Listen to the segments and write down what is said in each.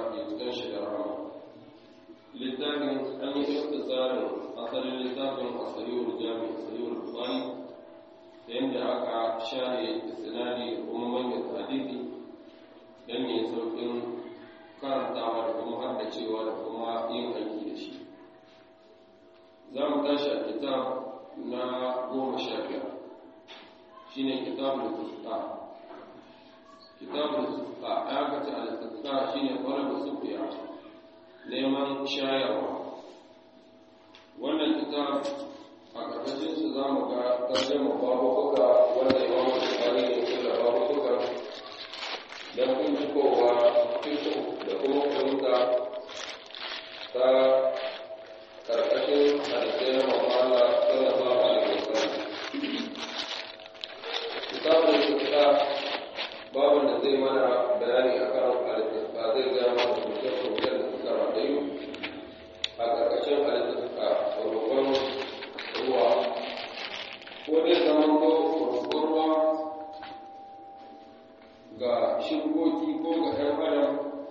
ya cikin shi da rahama. Littafin an yi ikhtisarin asalin littafin a sahihul jami sahihul bukhari yadda aka share isnadi da kuma manyan hadisi dan ne saukin karantawa da kuma haddacewa da kuma yin aiki da shi. Za mu tashi a kitab na 15 shine kitabul istisqa. Kitabul istisqa aka ce al-istisqa shine qalbu sufiya neman shayarwa. Wannan kitab a ƙarƙashin su za mu ga tarjama babuka wanda Imam Bukhari ne kula babuka don bincikowa fito da kuma fahimta ta ƙarƙashin hadisai na Muhammad sallallahu alaihi wasallam. Kitabul istisqa babun da zai mana bayani akan al-istisqa zai ga mana hukuncin da suka rayu a ƙarƙashin al-istisqa roƙon ruwa ko dai zaman ko roƙon ruwa ga shukoki ko ga ɗan adam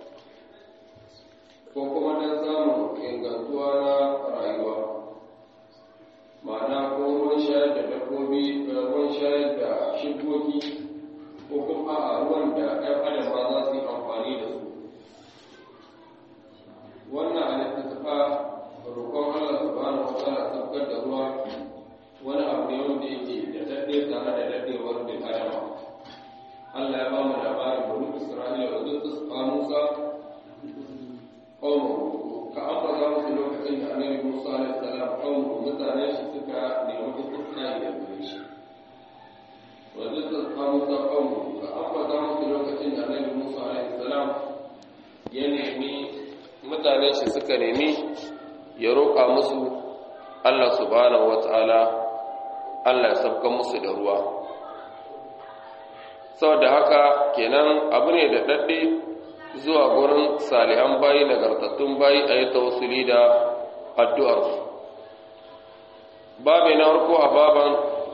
ko kuma don samun ingantuwa na rayuwa, ma'ana ko ruwan shayar da dabbobi ruwan shayar da shukoki ko kuma a ruwan da ɗan adam ma za su yi amfani da su. Wannan alittafa roƙon Allah subhanahu wa ta'ala saukar da ruwa wani abu ne wanda yake da daɗe tare da daɗewar bin adama. Allah ya ba mu labarin bani Isra'ila da duk su Musa qawmu ka aka musu lokacin da Annabi Musa alaihi salam qawmu mutanen shi suka nemi istisqai da gare shi. Wa duk su Musa qawmu ka aka musu lokacin da Annabi Musa alaihi salam ya nemi mutanen shi suka nemi ya roƙa musu Allah subhanahu wata'ala Allah ya sabka musu da ruwa. Saboda haka kenan abu ne da dadde zuwa gurin salihan bayi nagartattun bayi a yi tawassuli da addu'arsu. Babu na farko a baban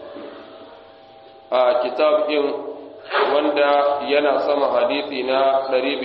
a kitab ɗin wanda yana sama hadisi na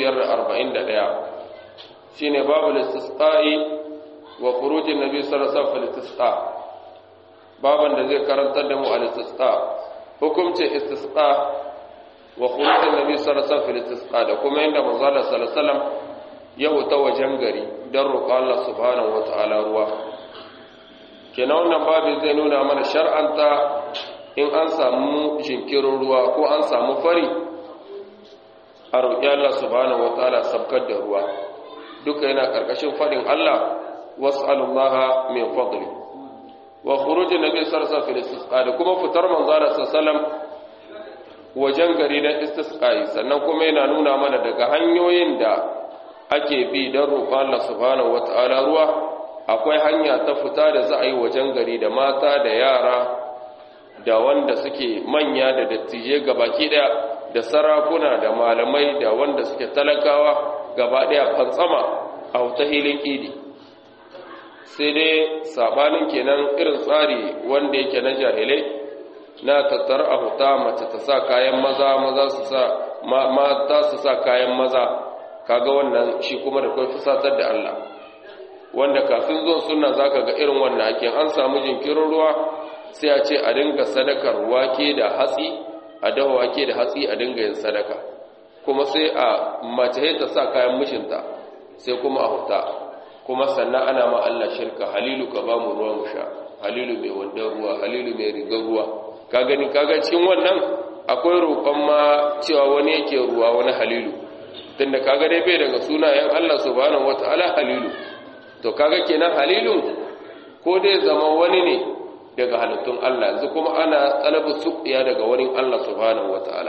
541 shine babu istisqa'i wa khurujin nabi sallallahu alaihi wasallam istisqa. Baban da zai karantar da mu al-istisqa, hukuncin istisqa wa khurujin nabi sallallahu alaihi wasallam istisqa da kuma inda manzo Allah sallallahu alaihi wasallam ya huta wajen gari dan roƙa Allah subhanahu wataala ruwa. Kenan wannan babu zai nuna mana shar'anta in an samu jinkirin ruwa ko an samu fari a roƙi Allah subhanahu wataala sabkar da ruwa. Duka yana karkashin fadin Allah was'alullaha min fadli wa khurujin nabi sallallahu alaihi wasallam da kuma fitar manzo Allah sallallahu alaihi wasallam wajen gari na istisqai. Sannan kuma yana nuna mana daga hanyoyin da ake bi don roƙon Allah subhanahu wataala ruwa akwai hanya ta fita da za a yi wajen gari da mata da yara da wanda suke manya da dattijai gabaki daya da sarakuna da malamai da wanda suke talakawa gaba daya fantsama a wuta hilin idi. Sai dai sabanin kenan irin tsari wanda yake na jahilai na tattar a huta mace ta sa kayan maza maza su sa mata su sa kayan maza, kaga wannan shi kuma da kai fusatar da Allah, wanda kafin zuwan sunna zaka ga irin wannan ake an samu jinkirin ruwa sai a ce a dinga sadakar wake da hatsi, a dafa wake da hatsi a dinga yin sadaka, kuma sai a mace ta sa kayan mishinta sai kuma a huta, kuma sannan ana ma Allah shirka, halilu ka ba mu ruwa mu sha, halilu mai wandan ruwa, halilu mai rigar ruwa. Ka gani kaga cikin wannan akwai roƙon ma cewa wani yake ruwa wani halilu, tunda kaga dai bai daga sunayen Allah subhanahu wataala halilu. To kaga kenan halilun ko dai zama wani ne daga halittun Allah, yanzu kuma ana talabu suqiya daga wani Allah subhanahu wataala.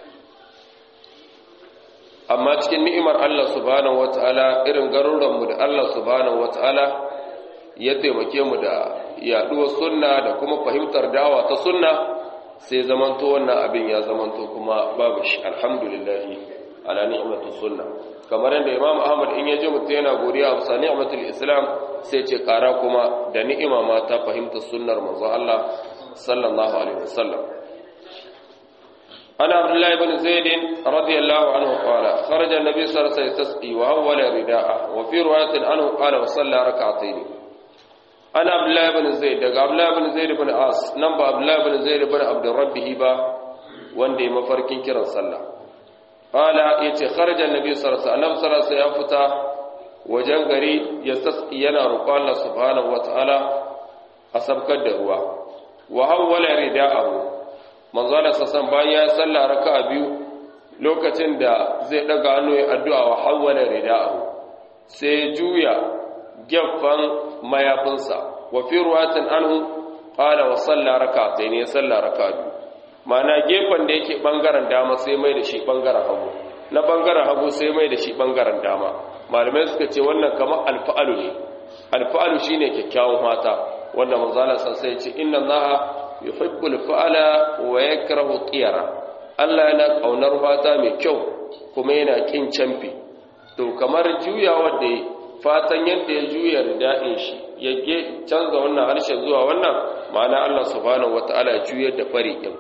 Amma cikin ni'imar Allah subhanahu wataala irin garuruwanmu da Allah subhanahu wataala ya taimake mu da yaduwar sunna da kuma fahimtar da'awa ta sunna, sai zamanto wannan abin ya zamanto kuma babu shi, alhamdulillah ala ni'matu sunna. Kamar yadda Imam Ahmad in ya ji mutum yana godiya a bisa ni'matul Islam sai ce kara kuma da ni'ima ma ta fahimta sunnar manzo Allah sallallahu alaihi wasallam. ana abdullahi ibn zaid radiyallahu anhu qala kharaja an-nabi sallallahu alaihi wasallam yastasqi wa awwala rida'a wa fi riwayatin anhu qala wa salla rak'atayn ana abdullahi ibn zaid daga abdullahi ibn zaid ibn as nan ba abdullahi ibn zaid ibn abdurrabbih ba wanda ya mafarkin kiran sallah qala yace kharaja an-nabi sallallahu alaihi wasallam ya fita wajen gari yastasqi yana roƙon Allah subhanahu wa ta'ala a sabkar da ruwa wa hawwala rida'ahu manzo Allah sassan bayan ya salla raka'a biyu lokacin da zai daga hannu ya addu'a wa hawwala rida'ahu sai juya gaffan mayafinsa wa fi ruwatin anhu qala wa salla raka'atayn ya salla raka'a biyu ma'ana gefen da yake bangaren dama sai mai da shi bangaren hagu na bangaren hagu sai mai da shi bangaren dama malamai suka ce wannan kamar alfa'alu ne alfa'alu shine kyakkyawan mata wanda manzo Allah sai ya ce inna Allaha yuhibbul fa'ala wa yakrahu tiyara Allah yana kaunar fata mai kyau kuma yana kin canfi to kamar juyawa da fatan yadda ya juya rida'in shi ya canza wannan harshen zuwa wannan ma'ana Allah subhanahu wataala ya juyar da fari din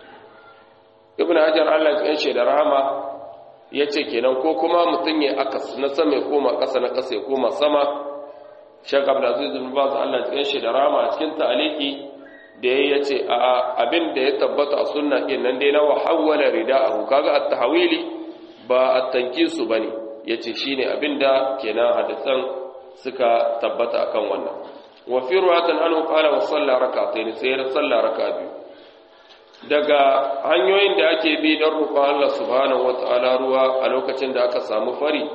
Ibn Hajar Allah ya ce da rahama yace kenan ko kuma mutun ya akas na sama ya koma kasa na kasa ya koma sama Sheikh Abdulaziz bin Baz Allah ya ce da rahama a cikin ta'aliki da ya ce abin da ya tabbata a sunna kenan dai na wahawala rida'ahu kaga at-tahwili ba at-tankisu bane yace shine abin da kenan hadisan suka tabbata akan wannan wa fi ruwatan anhu qala wa salla rak'atayn sai ya salla raka'a biyu daga hanyoyin da ake bi don roƙon Allah subhanahu wata'ala ruwa a lokacin da aka samu fari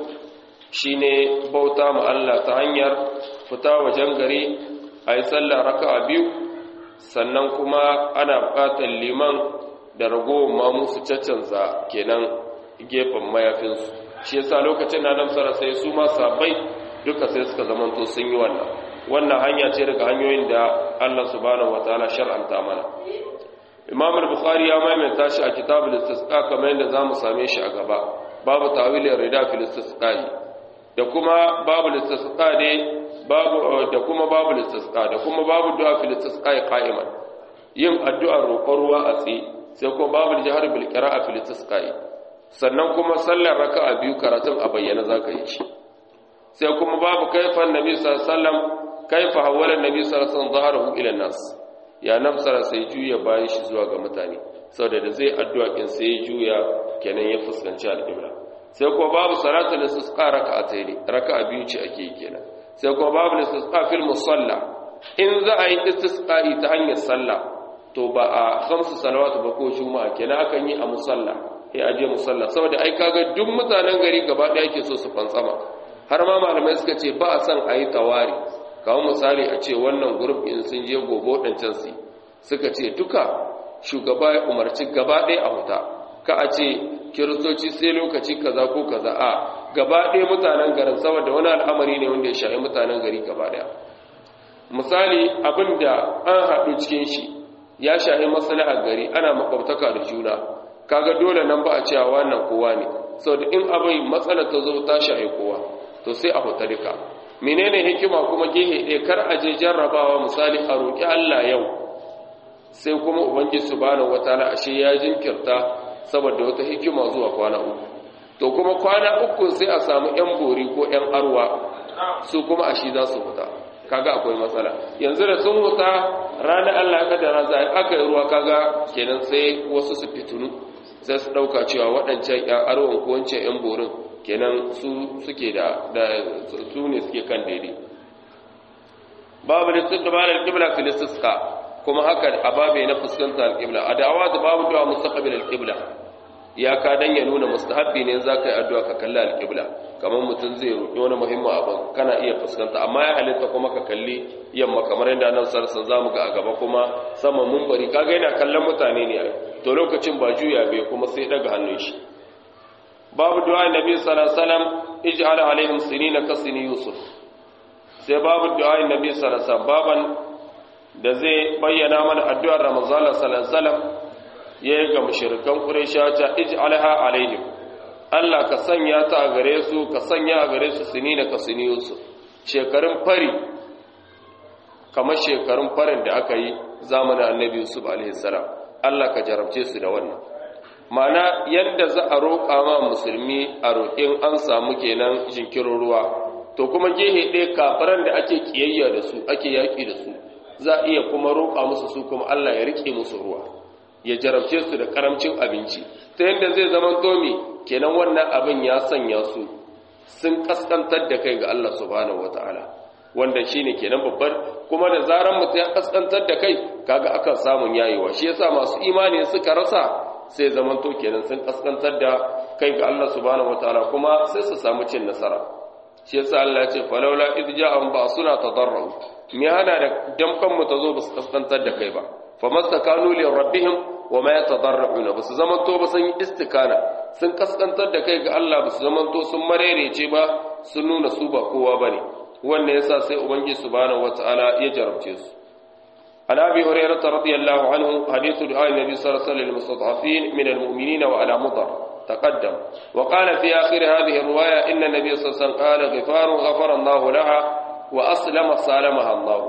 shine bauta ma Allah ta hanyar fita wajen gari ayi salla raka'a biyu sannan kuma ana buƙatar liman da ragowar mamu su caccanza kenan gefen mayafinsu shi yasa lokacin da nan sara sai su ma sabai duka sai suka zamanto sun yi wannan hanya ce daga hanyoyin da Allah subhanahu wataala shar'anta mana Imam al-Bukhari ya maimaita shi a kitabul istisqa kamar yadda zamu same shi a gaba babu tawilin rida fil istisqa da kuma babu istisqa ne babu da kuma babu istisqa da kuma babu du'a fil istisqa qa'iman yin addu'ar roƙon ruwa a tsaye sai kuma babu jahar bil qira'a fil istisqa sannan kuma sallar raka'a biyu karatun a bayyana zaka yi shi sai kuma babu kaifan nabi sallallahu alaihi wasallam kaifa hawala nabi sallallahu alaihi wasallam zaharahu ila nas ya nafsara sai juya bayan shi zuwa ga mutane saboda da zai addu'a kin sai juya kenan ya fuskanci al-qibla sai kuma babu salatul istisqa raka'atayn raka'a biyu ce ake yi kenan sai kuma babu istisqa fil musalla in za a yi istisqa'i ta hanyar sallah to ba a khamsu salawatu ba ko juma'a kenan akan yi a musalla sai aje musalla saboda ai kaga duk mutanen gari gaba daya yake so su fantsama har ma malamai suka ce ba a san a yi tawari kawo misali a ce wannan group in sun je gobo dancan su suka ce duka shugaba ya umarci gaba daya a huta ka a ce kiristoci sai lokaci kaza ko kaza a gaba ɗaya mutanen garin saboda wani al'amari ne wanda ya shafi mutanen gari gaba ɗaya misali abinda an haɗu cikin shi ya shafi maslahar gari ana makwabtaka da juna kaga dole nan ba a cewa wannan kowa ne saboda in abin matsalar ta zo ta shafi kowa to sai a huta duka menene hikima kuma gehe ɗaya kar a je jarrabawa misali a roƙi Allah yau sai kuma ubangiji subhanahu wataala ashe ya jinkirta saboda wata hikima zuwa kwana uku to kuma kwana uku sai a samu yan bori ko yan arwa su kuma a shi za su huta kaga akwai matsala yanzu da sun huta ranar Allah kadara za aka yi ruwa kaga kenan sai wasu su fitunu sai su dauka cewa waɗancan yan arwan ko wancan yan borin kenan su suke da su ne suke kan daidai babu istiqbal al-qibla fil istisqa kuma haka ababe na fuskantar al-qibla a da'awa da babu du'a mustaqbil al-qibla ya ka dan ya nuna mustahabbi ne za ka yi addu'a ka kalli al-qibla kamar mutum zai roƙi wani muhimmin abu kana iya fuskanta amma ya halitta kuma ka kalli yamma kamar yadda nan sarsan zamu ga a gaba kuma sama munbari kaga yana kallon mutane ne to lokacin ba juya bai kuma sai daga hannun shi babu du'a nabi sallallahu alaihi wasallam ij'al alaihim sinina ka sini yusuf sai babu du'a nabi sallallahu alaihi wasallam baban da zai bayyana mana addu'ar Ramazan sallallahu alaihi wasallam yayin ga mushrikan Qurayshawa ta ij'alha alaihim Allah ka sanya ta a gare su ka sanya a gare su sinina ka sini Yusuf shekarun fari kamar shekarun farin da aka yi zamanin Annabi Yusuf alaihi salam Allah ka jarabce su da wannan mana yanda za a roƙa ma musulmi a roƙin an samu kenan jinkirin ruwa to kuma gehe ɗaya kafiran da ake kiyayya da su ake yaƙi da su za a iya kuma roƙa musu su kuma Allah ya riƙe musu ruwa ya jarabce su da karamcin abinci ta yanda zai zama tomi kenan wannan abin ya sanya su sun kaskantar da kai ga Allah subhanahu wataala wanda shine kenan babbar kuma da zaran mutum ya kaskantar da kai kaga akan samun yayewa shi yasa masu imani suka rasa sai zaman to kenan sun kaskantar da kai ga Allah subhanahu wataala kuma sai su samu cin nasara shi yasa Allah ya ce falawla idh ja'ahum ba'suna tadarru me hana da damkan mu tazo ba su kaskantar da kai ba famastakanu li rabbihim wama yatadarruna ba su zaman to ba sun yi istikana sun kaskantar da kai ga Allah ba su zaman to sun marerece ba sun nuna su ba kowa bane wannan yasa sai ubangiji subhanahu wataala ya jarabce su an abi hurairah radiyallahu anhu hadithu du'a nabi sallallahu alaihi wasallam mustad'afin min almu'minina wa ala mudar taqaddam wa qala fi akhir hadhihi riwaya inna nabiy sallallahu alaihi wasallam qala ghifarun ghafara Allah laha wa aslama salamaha Allah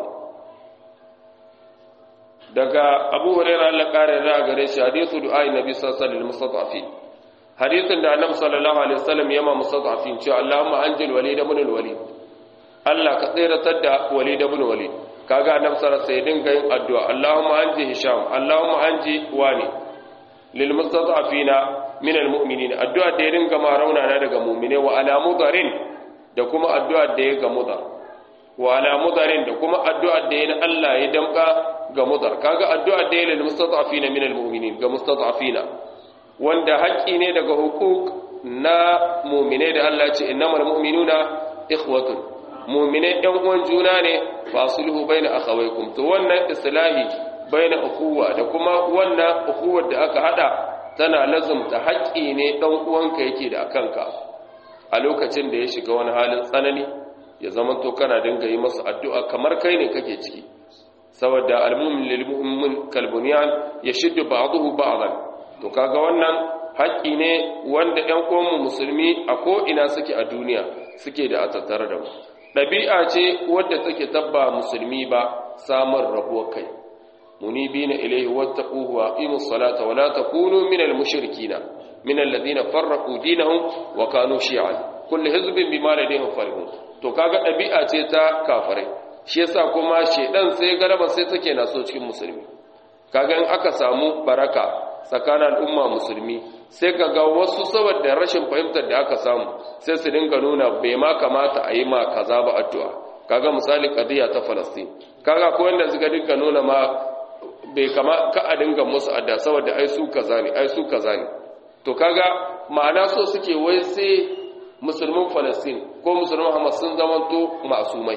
daga abu hurairah Allah kare da gare shi hadithu du'a nabi sallallahu alaihi wasallam mustad'afin hadithin da annabi sallallahu alaihi wasallam yama mustad'afin cewa Allahumma anjil walid ibn al-walid Allah ka tsiratar da Walid ibn Walid kaga annabi sallallahu alaihi wasallam sai dinga yin addu'a Allahumma anji Hisham Allahumma anji wani lil mustad'afina min al mu'minin addu'a da ya dinga ma raunana daga mu'mine wa ala mudarin da kuma addu'a da ya ga mudar wa ala mudarin da kuma addu'a da ya Allah ya damka ga mudar kaga addu'a da ya lil mustad'afina min al mu'minin ga mustad'afina wanda haƙƙi ne daga hukuk na mu'mine da Allah ya ce innamal mu'minuna ikhwatun mu'minai ɗan uwan juna ne fasulhu baina akhawaykum to wannan islahi baina ukhuwa da kuma wannan ukhuwar da aka hada tana lazumta haƙƙi ne ɗan uwanka yake da akanka a lokacin da ya shiga wani halin tsanani ya zama to kana dinga yi masa addu'a kamar kai ne kake ciki saboda al-mu'min lil mu'min kal bunyan yashuddu ba'dahu ba'dan to kaga wannan haƙƙi ne wanda ɗan uwan musulmi a ko ina suke a duniya suke da a tattare da mu ɗabi'a ce wadda take tabba musulmi ba samun rabuwar kai munibina ilayhi wattaquhu wa aqimus salata wa la takunu minal mushrikina minal ladina farraqu dinahum wa kanu shi'an kullu hizbin bima ladayhim farihun to kaga ɗabi'a ce ta kafirai shi yasa kuma shedan sai galaba sai take naso cikin musulmi kaga in aka samu baraka tsakanin al'umma musulmi sai kaga wasu saboda rashin fahimtar da aka samu sai su dinga nuna bai ma kamata a yi ma kaza ba addu'a kaga misali qadiya ta Palestine kaga ko wanda suka dinga nuna ma bai kama ka a dinga musu addu'a saboda ai su kaza ne to kaga ma'ana so suke wai sai musulmin Palestine ko musulmin Hamas sun zamanto masumai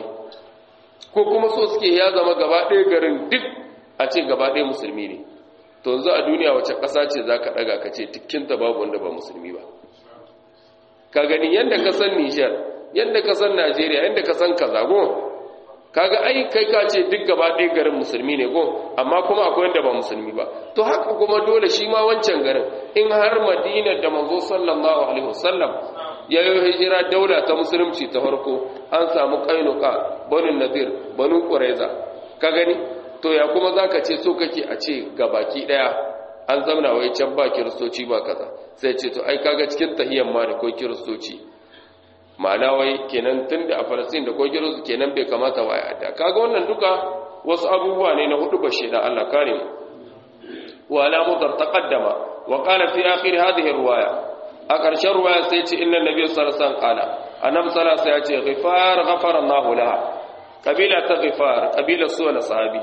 ko kuma so suke ya zama gaba ɗaya garin duk a ce gaba ɗaya musulmi ne to yanzu a duniya wace ƙasa ce za ka ɗaga ka ce tikkinta babu wanda ba musulmi ba ka gani yadda ka san Nijar yadda ka san Najeriya yadda ka san kaza go kaga ai kai ka ce duk gaba ɗaya garin musulmi ne go amma kuma akwai wanda ba musulmi ba to haka kuma dole shi ma wancan garin in har Madina da manzo sallallahu alaihi wasallam ya yi hijira daula ta musulunci ta farko an samu Qainuqa Banu Nadir Banu Qurayza ka gani to ya kuma zaka ce so kake a ce gabaki daya an zamna wai can ba kiristoci ba kaza sai ce to ai kaga cikin tahiyyan ma da kai kiristoci ma'ana wai kenan tunda a Palestine da kai kiristoci kenan bai kamata wa ya adda kaga wannan duka wasu abubuwa ne na hudu bashi da Allah kare mu wa la mudar taqaddama wa qala fi akhir hadhihi riwaya a ƙarshen ruwaya sai ce inna nabiyyu sallallahu alaihi wasallam qala annabi sallallahu alaihi wasallam ya ce ghifar ghafara Allahu laha kabila ta ghifar kabila su na sahabi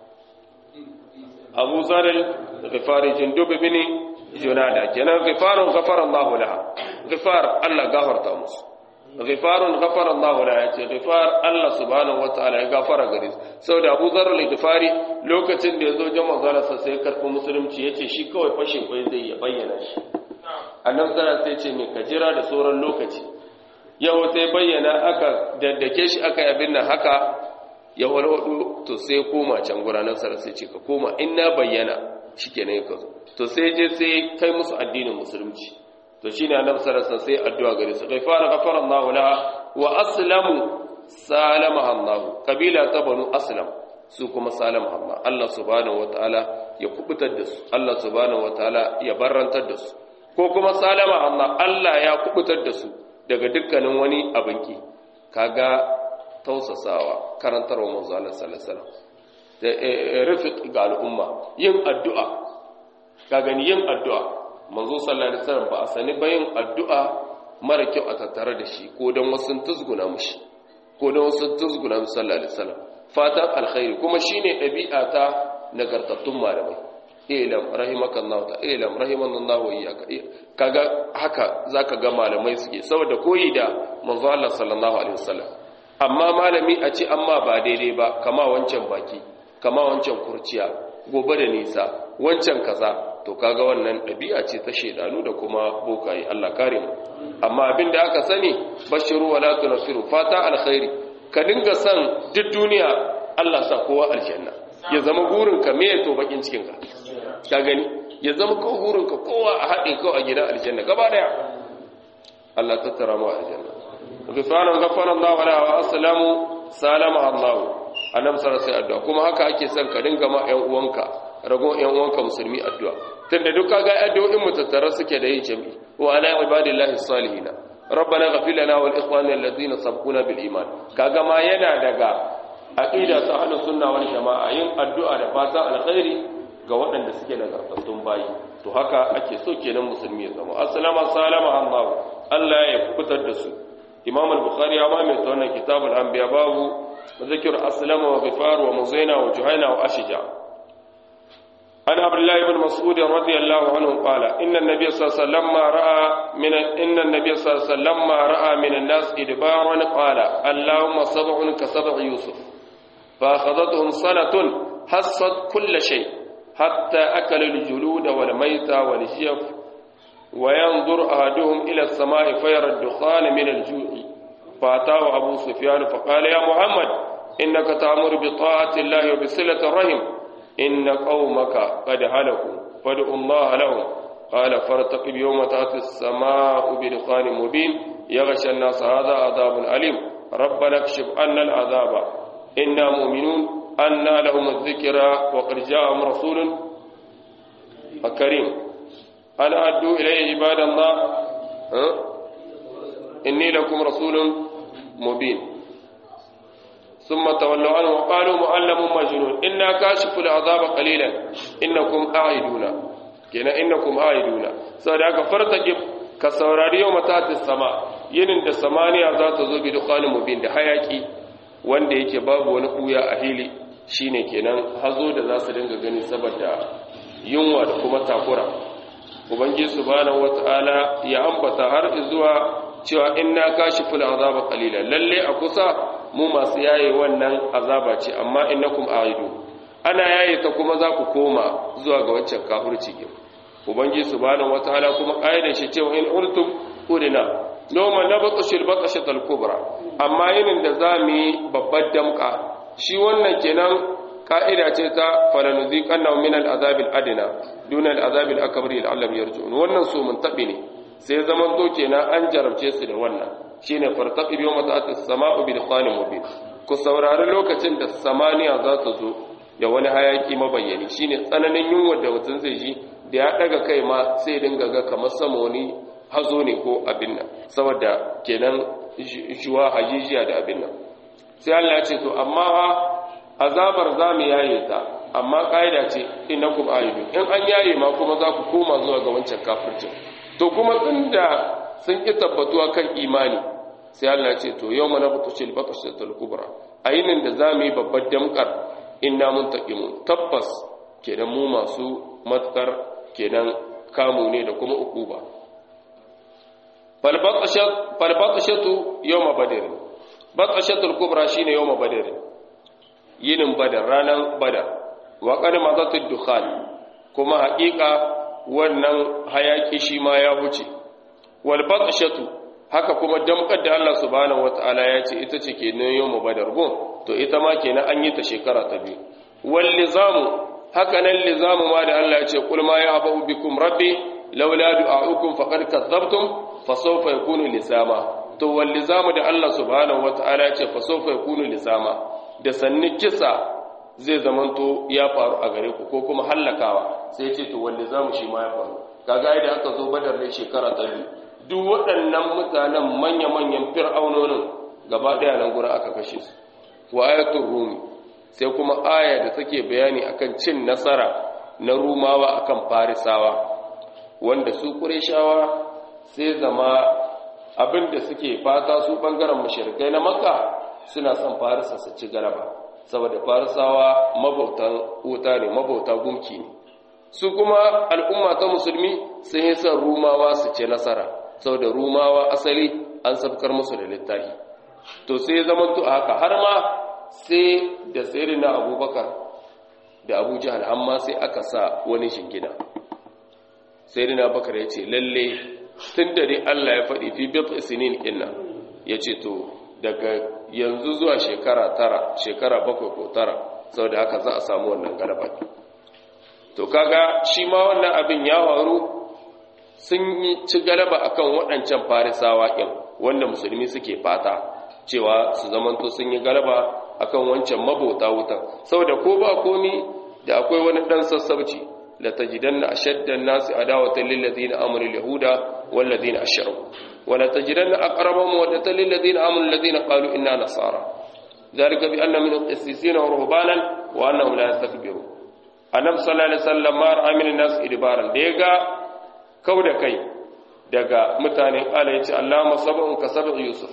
Abu Zar al-Ghifari Jundub ibn Junada kenan ghifarun ghafara Allah laha ghifar Allah gafarta musu ghifarun ghafara Allah laha yace ghifar Allah subhanahu wataala ya gafara gare su saboda Abu Zar al-Ghifari lokacin da yazo jama'a zalasa sai karɓi musulunci yace shi kawai fashin kai zai ya bayyana shi annabi sallallahu alaihi wasallam sai ce me ka jira da sauran lokaci yau sai bayyana aka daddake shi aka yabin nan haka ya walwado to sai koma can guranan sa sai ce ka koma in na bayyana shikenan ka zo to sai je sai kai musu addinin musulunci to shine annabi sallallahu alaihi wasallam sai addu'a gare su ghafara Allahu laha wa aslamu salamaha Allah kabila ta banu aslam su kuma salama Allah Allah subhanahu wataala ya kubutar da su Allah subhanahu wataala ya barrantar da su ko kuma salama Allah Allah ya kubutar da su daga dukkanin wani abinki kaga tausasawa karantarwa manzo Allah sallallahu alaihi wasallam da rafiq ga al'umma yin addu'a ka gani yin addu'a manzo sallallahu alaihi wasallam ba a sani bayin addu'a mara kyau a tattare da shi ko dan wasu tuzguna mushi ko dan wasu tuzguna mushi sallallahu alaihi wasallam fatan alkhairi kuma shine dabi'a ta nagartattun malamai ilam rahimakallahu ta ilam rahimanallahu iyyaka kaga haka zaka ga malamai suke saboda koyi da manzo Allah sallallahu alaihi wasallam amma malami a ce amma ba daidai ba kama wancan baki kama wancan kurciya gobe da nisa wancan kaza to kaga wannan dabi'a ce ta shedanu da kuma bokayi Allah kare mu amma abinda aka sani bashiru wala tunfiru fata alkhairi ka dinga san duk duniya Allah sa kowa aljanna ya zama gurin ka me to bakin cikin ka ka gani ya zama ko gurin ka kowa a haɗe ko a gidan aljanna gaba daya Allah ta tara mu aljanna ghafaran ghafara Allah wa assalamu salama Allah annabi sallallahu alaihi wasallam kuma haka ake son ka dinga ma ƴan uwanka rago ƴan uwanka musulmi addu'a tunda duk kaga addu'o'in mu tattara suke da yin jami'i wa ala ibadillahi salihin rabbana ghfir lana wal ikhwana alladhina sabaquna bil iman kaga ma yana daga aqida ta ahlus sunna wal jamaa yin addu'a da fata alkhairi ga waɗanda suke nagartattun bayi to haka ake so kenan musulmi ya zama assalamu Allah Allah ya kubutar da su imam al-bukhari ya mai wannan kitabul anbiya babu zikr aslama wa ghifar wa muzaina wa juhaina wa ashja an abdullah ibn mas'ud radiyallahu anhu qala inna an-nabiy sallallahu alaihi wasallam ra'a min an-nas idbaran qala allahumma sab'un ka sab'i yusuf fa akhadathum sanatun hassat kull shay' حتى أكل الجلود والميت والجيف وينظر أحدهم إلى السماء فيرى الدخان من الجوع فأتاه أبو سفيان فقال يا محمد إنك تأمر بطاعة الله وبصلة الرحم إن قومك قد هلكوا فادعوا الله لهم قال فارتقب يوم تأتي السماء بدخان مبين يغشى الناس هذا عذاب أليم ربنا اكشف عنا العذاب إنا مؤمنون أن لهم الذكرى وقد جاءهم رسول كريم أنا أدعو إليه عباد الله إني لكم رسول مبين ثم تولوا عنه وقالوا معلم مجنون إنا كاشف العذاب قليلا إنكم عائدون كنا إنكم عائدون صدق فرتقب كسوراري يوم تأتي السماء ينن السمانية ذات ذو بدخان مبين ده حياكي wanda yake babu wani kuya a hili shine kenan hazo da za su dinga gani saboda yunwa da kuma takura ubangiji subhanahu wataala ya ambata har zuwa cewa inna kashiful azaba qalilan lalle a kusa mu masu yaye wannan azaba ce amma innakum aidu ana yaye ta kuma za ku koma zuwa ga wancan kafirci ke ubangiji subhanahu wataala kuma kaidar shi cewa in urtum urina noma na batashil batashatul kubra amma yinin da zamu yi babbar damka shi wannan kenan ka'ida ce ta falanuziqanna min al'azabil adna duna al'azabil akbar la'allam yarji'un wannan so mun tabi ne sai zaman to kenan an jarabce su da wannan shine fartaqib yawma ta'atis sama'u bil qanim mubin ku saurari lokacin da samaniya za ta zo da wani hayaki mabayyani shine tsananin yunwa da mutun zai ji da ya daga kai ma sai dinga ga kamar sama wani hazo ne ko abin nan saboda kenan juwa hajijiya da abin nan sai Allah ya ce to amma azabar zamu yaye ta amma kaida ce innakum ayyun in an yaye ma kuma za ku koma zuwa ga wancan kafircin to kuma tunda sun ki tabbatuwa kan imani sai Allah ya ce to yawma nabtushil batashatul kubra ayinin da zamu yi babbar damkar inna muntaqimun tabbas kenan mu masu matkar kenan kamu ne da kuma ukuba falbatashatu yawma badr batashatul kubra shine yawma badr yinin badar ranan badar wa qad madatud dukhan kuma haƙiƙa wannan hayaki shi ma ya huce wal batashatu haka kuma damkar da Allah subhanahu wataala ya ce ita ce kenan yawma badar gon to ita ma kenan an yi ta shekara ta biyu wal lizamu haka nan lizamu ma da Allah ya ce qul ma ya'budu bikum rabbi laula du'a'ukum faqad kadzabtum fasawfa yakunu lisama to wal lizamu da Allah subhanahu wataala ya ce fasawfa yakunu lisama da sanni kisa zai zamanto ya faru a gare ku ko kuma hallakawa sai ce to wanda zamu shi ma ya faru kaga ai da aka zo badar ne shekara ta biyu duk waɗannan mutanen manya-manyan fir'aunonin gaba ɗaya nan gurin aka kashe su wa ayatul rum sai kuma aya da take bayani akan cin nasara na rumawa akan farisawa wanda su qurayshawa sai zama abinda suke fata su bangaren mushrikai na makka suna son farisa su ci galaba saboda farisawa mabautan wuta ne mabauta gunki ne su kuma al'umma ta musulmi sun yi son rumawa su ci nasara saboda rumawa asali an sabkar musu da littafi to sai zaman to haka har ma sai da sayyidina abubakar da abu jahal amma sai aka sa wani shingina sayyidina abubakar ya ce lalle tun da dai Allah ya faɗi fi bid'i sinin inna ya ce to daga yanzu zuwa shekara 7 ko 9 saboda haka za a samu wannan galaba to kaga shi ma wannan abin ya faru sun yi ci galaba akan waɗancan farisawa ɗin wanda musulmi suke fata cewa su zamanto sun yi galaba akan wancan mabauta wutan saboda ko ba komi da akwai wani ɗan sassabci la tajidanna ashaddan nasi adawatan lil ladina amanu yahuda wal ladina ashraku wa la tajidanna aqrabahum mawaddatan lil ladina amanu alladhina qalu inna nasara dhalika bi anna minhum qissisina wa ruhbanan wa annahum la yastakbirun annabi sallallahu alaihi wasallam ma ra'a min nas idbaran da yaga kauda kai daga mutanen Allah yace Allahumma sab'un ka sab'i yusuf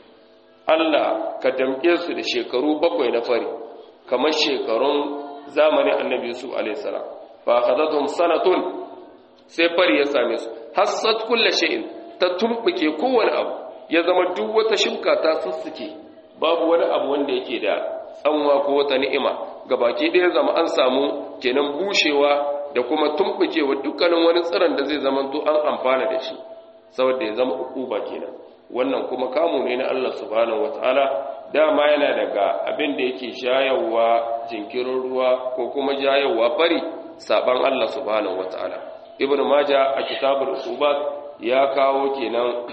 Allah ka damke su da shekaru 7 na fari kamar shekarun zamanin annabi yusuf alaihi salam fa akhadathum sanatun sai fari ya same su hassat kullu shay'in ta tumbuke kowane abu ya zama duk wata shuka ta sussuke babu wani abu wanda yake da tsanwa ko wata ni'ima gabaki ɗaya zama an samu kenan bushewa da kuma tumbukewa dukkanin wani tsiron da zai zama to an amfana da shi saboda ya zama ukuba kenan wannan kuma kamu ne na Allah subhanahu wataala dama yana daga abin da yake jayawa jinkirin ruwa ko kuma jayawa fari saban Allah subhanahu wataala ibnu majah a kitabul usubat ya kawo kenan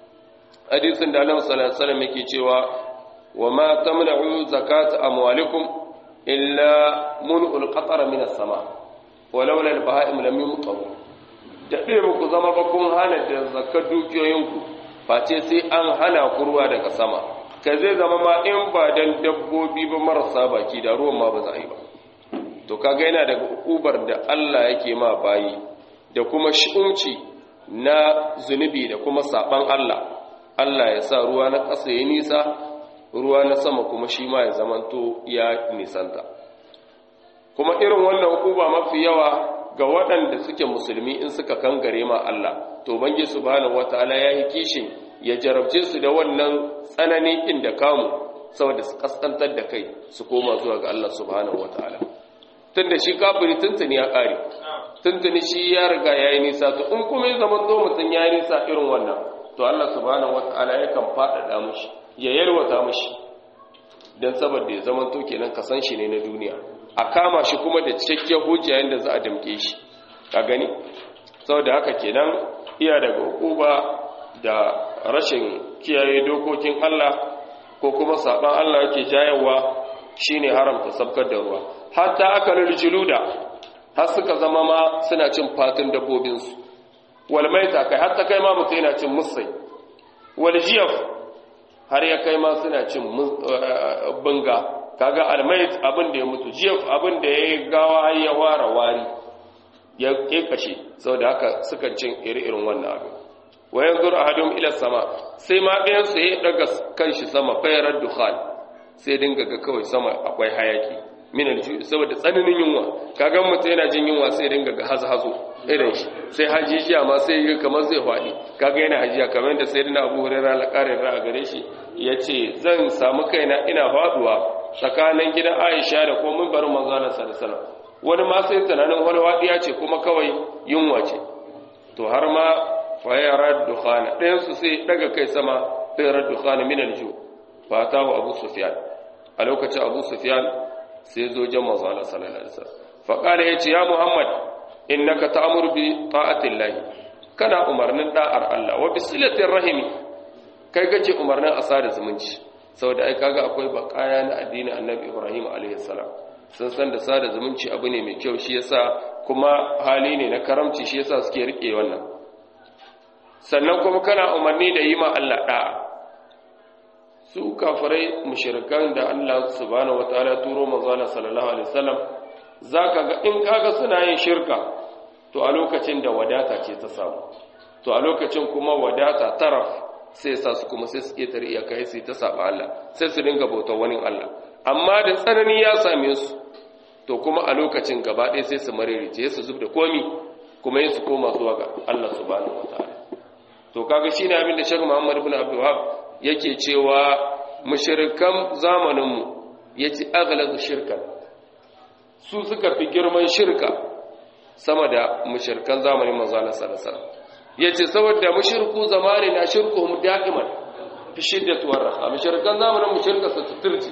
hadisin da Annabi sallallahu alaihi wasallam yake cewa wa ma tamna'u zakat amwalikum illa mun'ul qatara min as-sama walau lal baha'im lam yumtaru da dai muku zama ba kun hana da zakat dukiyoyinku face sai an hana ku ruwa daga sama kai zai zama ma in ba dan dabbobi ba marasa baki da ruwan ma ba za a yi ba to kaga yana daga ukubar da Allah yake ma bayi da kuma shi'umci na zunubi da kuma saban Allah Allah ya sa ruwa na ƙasa ya nisa ruwa na sama kuma shi ma ya zamanto ya nisanta kuma irin wannan hukuma mafi yawa ga waɗanda suke musulmi in suka kangare ma Allah to bangi subhanahu wataala ya yi kishin ya jarabce su da wannan tsanani din da kamu saboda su kaskantar da kai su koma zuwa ga Allah subhanahu wataala tunda shi kafiri tuntuni ya kare tuntuni shi ya riga yayi nisa to in kuma ya zama to mutun yayi nisa irin wannan to Allah subhanahu wataala yakan faɗaɗa mushi ya yalwata mushi dan saboda ya zama to kenan kasan shi ne na duniya a kama shi kuma da cikakken hujja yanda za a damke shi ka gani saboda haka kenan iya daga hukuma da rashin kiyaye dokokin Allah ko kuma saban Allah yake jayewa shine haramta sabkar da ruwa hatta akalul juluda har suka zama ma suna cin fatun dabbobin su wal maita kai hatta kai ma mutum yana cin musai wal jiyaf har ya kai ma suna cin bunga kaga almayt abin da ya mutu jiyaf abin da ya gawa ya ware wari ya kekashe saboda haka sukan cin iri-irin wannan abin wa yanzur ahadum ila sama sai ma ɗayan su ya daga kanshi sama fayar dukhan sai dinga ga kawai sama akwai hayaki min alju saboda tsananin yunwa kaga mutum yana jin yunwa sai dinga ga hazo irin shi sai hajijiya ma sai ga kamar zai fadi kaga yana hajiya kamar da sayyidina Abu Hurairah al-Qarin ra gare shi yace zan samu kaina ina faduwa tsakanin gidan Aisha da kuma minbarin manzo Allah sallallahu alaihi wasallam wani ma sai tunanin wani wadiya ce kuma kawai yunwa ce to har ma fayarar dukhana ɗayan su sai daga kai sama fayarar dukhana min alju fa tahu Abu Sufyan a lokacin Abu Sufyan sai zo jan manzo Allah sallallahu alaihi wasallam fa kala yace ya Muhammad innaka ta'muru bi ta'atillahi kana umarnin da'ar Allah wa bi silatir rahimi kai gace umarnin asada zumunci saboda ai kaga akwai bakaya na addinin Annabi Ibrahim alaihi salam sun san da sada zumunci abu ne mai kyau, shi yasa kuma hali ne na karamci, shi yasa suke rike wannan. Sannan kuma kana umarni da yi ma Allah da'a. Su kafirai mushrikan da Allah subhanahu wataala turo manzo Allah sallallahu alaihi wasallam, zaka ga in kaga suna yin shirka to a lokacin da wadata ce ta samu, to a lokacin kuma wadata taraf sai sa su kuma sai su ketare iyakai sai ta saba Allah, sai su dinga bautar wani Allah. Amma da tsanani ya same su to kuma a lokacin gaba ɗaya sai su maririce, su zub da komi kuma yin su koma zuwa ga Allah subhanahu wataala. To kaga shine abin da Sheikh Muhammad ibn Abdul Wahhab yake cewa mushrikan zamaninmu yace aghlazu shirkan, su suka fi girman shirka sama da mushrikan zamanin manzo Allah sallallahu alaihi wasallam. Yace saboda mushriku zamani na shirkuhum da'iman fi shiddati warraha, mushrikan zamanin mushrika su tuturci,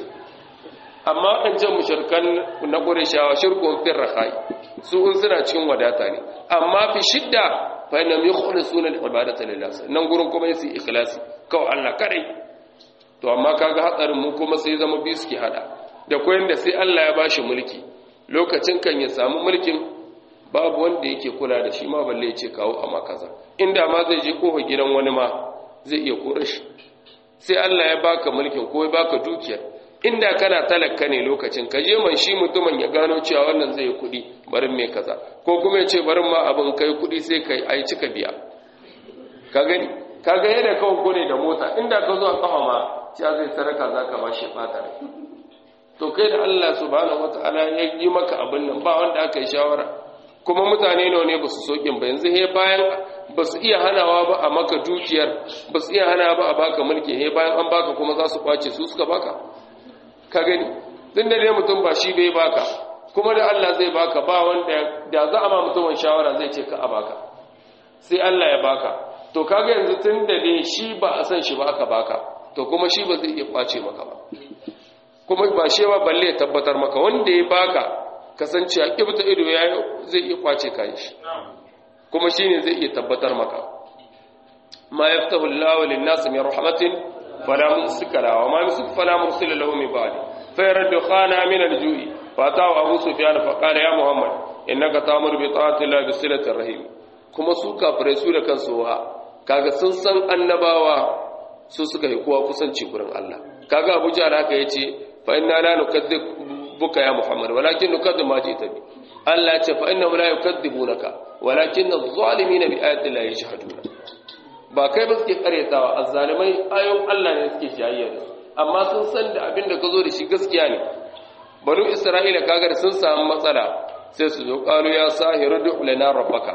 amma kancan mushrikan na Qurayshawa shirkuhum fi rakhai, su in suna cikin wadata ne, amma fi shidda fa innam yukhlisuna al-ibadata lillah, nan gurin kuma yasi ikhlasi kawai Allah kadai. To amma kaga hatsarin mu kuma sai zama bi suke hada da koyin da sai Allah ya bashi mulki, lokacin kan ya samu mulkin babu wanda yake kula da shi ma balle ya ce kawo amma kaza, inda ma zai je kofa gidan wani ma zai iya kore shi. Sai Allah ya baka mulkin ko ya baka dukiyar, inda kana talaka ne lokacin ka je man shi mutumin ya gano cewa wannan zai yi kuɗi barin mai kaza, ko kuma ya ce barin ma abin kai kuɗi sai kai ai cika biya. Ka gani kaga yadda kawai gone da mota, inda ka zo a kafa ma cewa zai saraka zaka ba shi fata. To kai da Allah subhanahu wataala ya yi maka abin nan ba wanda aka yi shawara, kuma mutane ne ba su sokin ba yanzu he bayan ba su iya hanawa ba a maka dukiyar, ba su iya hana ba a baka mulki, he bayan an baka kuma za su kwace su suka baka. Ka gani tun da dai mutum ba shi bai baka, kuma da Allah zai baka ba wanda da za a ma mutumin shawara zai ce ka a baka, sai Allah ya baka. To kaga yanzu tun da dai shi ba a san shi ba aka baka, to kuma shi ba zai iya kwace maka ba, kuma ba shi ba balle ya tabbatar maka wanda ya baka kasance a kibta ido ya zai iya kwace kayan shi, kuma shine zai iya tabbatar maka. Ma yaftahu Allahu lin-nas min rahmatin fala mumsika lahu wa ma yumsik fala mursila lahu min ba'di fa yardu khana min al-ju'i fa ta'u Abu Sufyan fa qala ya Muhammad innaka ta'muru bi ta'ati Allah bi silati rahim. Kuma su kafirai su da kansu kaga sun san annabawa su suka yi kowa kusanci gurin Allah. Kaga Abu Jahl haka yace fa inna la nukadhibuka ya Muhammad walakin nukadhibu ma ji'ta bi. Allah ya ce fa innahu la yukadhibunaka walakin adh-dhalimina bi ayati la yajhaduna. Ba kai ba suke karyatawa, azzalimai ayoyin Allah ne suke jayayya da su, amma sun san da abin da ka zo da shi gaskiya ne. Banu Isra'ila kaga da sun samu matsala sai su zo qalu ya sahiru du lana rabbaka,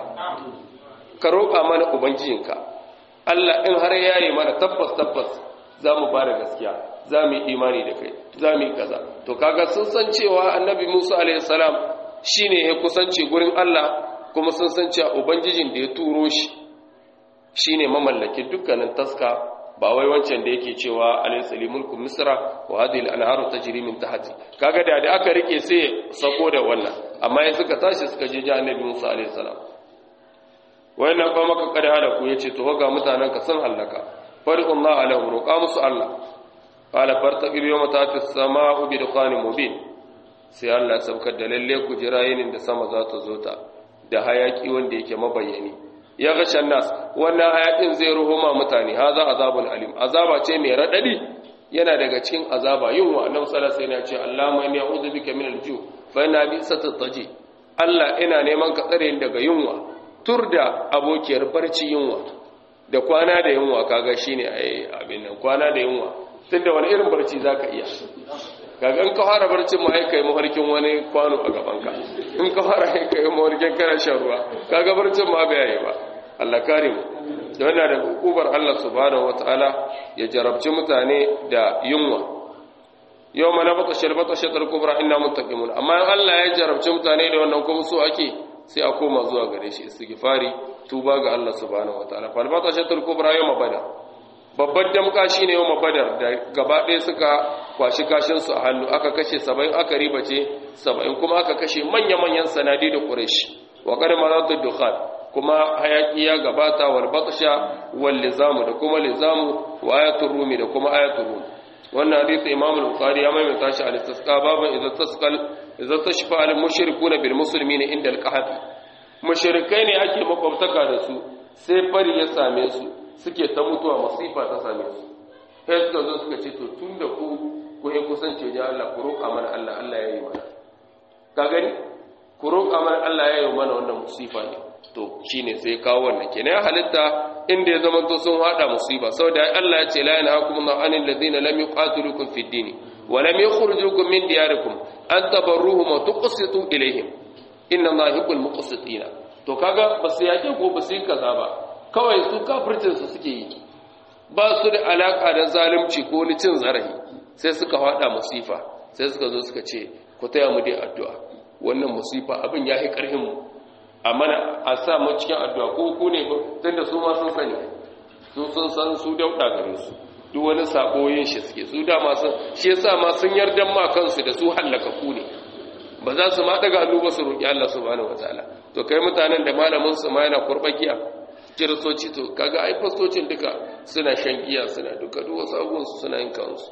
ka roƙa mana ubangijinka Allah in har yayi mana tabbas za mu ba da gaskiya, za mu yi imani da kai, za mu yi kaza. To kaga sun san cewa annabi Musa alaihi salam shine ya kusanci gurin Allah, kuma sun san cewa ubangijin da ya turo shi shine mamallaki dukkanin taska, ba wai wancan da yake cewa alayhi mulku misra wa hadhihi al-anharu tajri min tahti. Kaga da aka rike sai sako da wannan, amma in suka tashi suka je annabi Musa alaihi salam, wayannan ba maka kada hada ku yace to ga mutanen ka sun halaka, farihullahu alaihi roƙa musu Allah. Qala fartaqib yawma ta'ti as-samaa'u bi dukhanin mubin. Sai Allah ya saukar da lalle ku jira yinin da sama za ta zo ta da hayaki wanda yake mabayani. Ya gasha nas, wannan hayakin zai ruhuma mutane, haza azabul alim, azaba ce mai radadi, yana daga cikin azaba yunwa. Annabi sallallahu alaihi wasallam ya ce Allahumma inni a'udhu bika min al-ju' fa inna bi'satu taji. Allah ina neman ka tsare ni daga yunwa, turda abokiyar barci yunwa, da kwana da yunwa. Kaga shine abin nan, kwana da yunwa, tunda wani irin barci zaka iya. Kaga in ka fara barcin mu ai kai mafarkin wani kwano a gaban ka, in ka fara ai kai mafarkin kana shan ruwa, kaga barcin ma bai yi ba. Allah kare mu da wannan da hukubar Allah subhanahu wataala ya jarabci mutane da yunwa. Yawma nabata sharbata shatar kubra inna muntaqimun. Amma Allah ya jarabci mutane da wannan kuma so ake sai a koma zuwa gare shi, istighfari, tuba ga Allah subhanahu wataala. Fal bata shatar kubra yawma badar, babbar damka shine yawma badar, da gaba ɗaya suka kwashi kashin su a hannu, aka kashe 70, aka ribace 70, kuma aka kashe manya-manyan sanadi da Quraysh. Wa qad maratu dukhan, kuma hayaki ya gabata, wal batsha wal lizamu, da kuma lizamu, wa ayatul rumi, da kuma ayatul rum. wannan hadisi Imam al-Bukhari ya maimaita shi al-istisqa babu idza tashfa al-mushrikuna bil muslimina inda al-qahf mushrikai ne ake makwabtaka da su sai fari ya same su suke ta mutuwa masifa ta same su sai suka zo suka ce to tunda ku yi kusance da Allah ku roƙa mana Allah Allah ya yi mana ka gani ku roƙa mana Allah ya yi mana wannan musifa ne to shine sai kawo wannan kenan halitta inda ya zama to sun hada musiba saboda Allah ya ce la yanhaakum anil ladina lam yuqatilukum fid din wa lam yukhrijukum min diyarikum an tabarruhum wa tuqsitu ilayhim inna Allaha yuhibbul muqsitina to kaga basu yake ko basu kaza ba kawai su kafircin su suke yi ba su da alaka da zalunci ko ni cin zarafi sai suka hada musifa sai suka zo suka ce ku taya mu dai addu'a wannan musifa abin yayi karhin mu amma a sa mu cikin addu'a ko ku ne tunda su ma sun sani su sun san su dauda gare su duk wani saboyin shi suke su da masu shi yasa ma sun yarda ma kansu da su halaka ku ne ba za su ma daga hannu ba su roki Allah subhanahu wataala to kai mutanen da malamin su ma yana kurbakiya kiristoci to kaga ai fastocin duka suna shan giya suna duka duk wasu abubuwan su suna yin kansu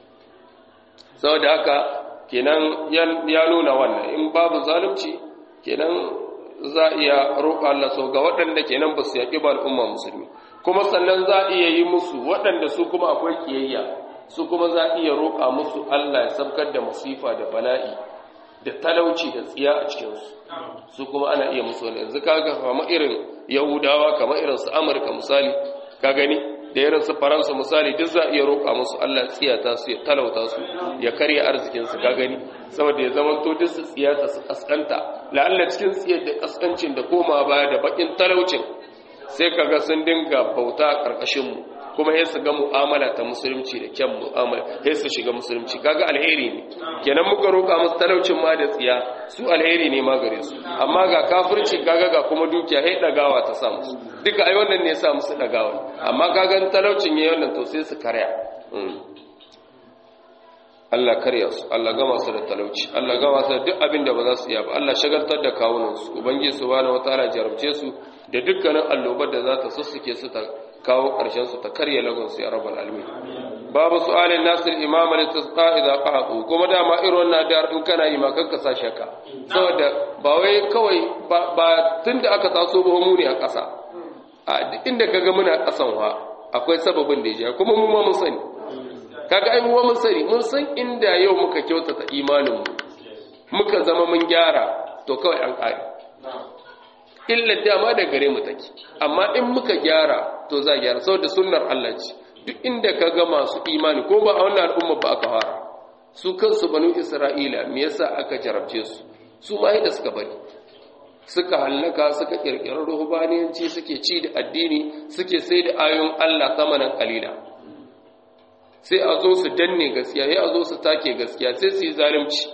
saboda haka kenan ya nuna wannan in babu zalunci kenan za iya roƙa Allah so ga waɗanda kenan ba su yaƙi ba al'umma musulmi kuma sannan za iya yi musu waɗanda su kuma akwai kiyayya su kuma za iya roƙa musu Allah ya sabkar da musifa da bala'i da talauci da tsiya a cikinsu su kuma ana iya musu wani yanzu kaga kamar irin yahudawa kamar irin su amurka misali ka gani da irin su faransa misali duk za iya roƙa musu Allah tsiyata su ya talauta su ya karya arzikinsu ka gani saboda ya zama to duk su tsiyata su kaskanta la'alla cikin tsiyar da kaskancin da koma baya da bakin talaucin sai kaga sun dinga bauta a karkashin mu kuma sai su ga mu'amala ta musulunci da kyan mu'amala sai su shiga musulunci kaga alheri ne kenan muka roƙa musu talaucin ma da tsiya su alheri ne ma gare su amma ga kafirci kaga ga kuma dukiya sai dagawa ta sa musu duka ai wannan ne ya sa musu dagawa amma kaga talaucin yayin wannan to sai su karya Allah karya su Allah gama su da talauci Allah gama su da duk abin da ba za su iya ba Allah shagaltar da kawunan su ubangiji subhanahu wataala jarabce su da dukkanin allobar da za ta sussuke su ta kawo ƙarshen su ta karya lagun su ya rabbal alamin babu su'alin nasir imam al-tisqa idza qahatu kuma da ma irin wannan da in kana yi ma kanka sa shaka saboda ba wai kawai ba tunda aka taso ba mu ne a ƙasa a duk inda kaga muna ƙasan wa akwai sababin da ya kuma mu ma mun sani kaga ai mu mun sani mun san inda yau muka kyautata imanin mu muka zama mun gyara to kawai an kare illa dama da gare mu take amma in muka gyara to za gyara saboda sunnar Allah ce duk inda kaga masu imani ko ba a wannan al'umma ba aka fara su kansu banu Isra'ila me yasa aka jarabce su su ma da suka bari suka hallaka suka kirkirar ruhubaniyanci suke ci da addini suke sai da ayoyin Allah samanan kalila sai a zo su danne gaskiya sai a zo su take gaskiya sai su yi zalunci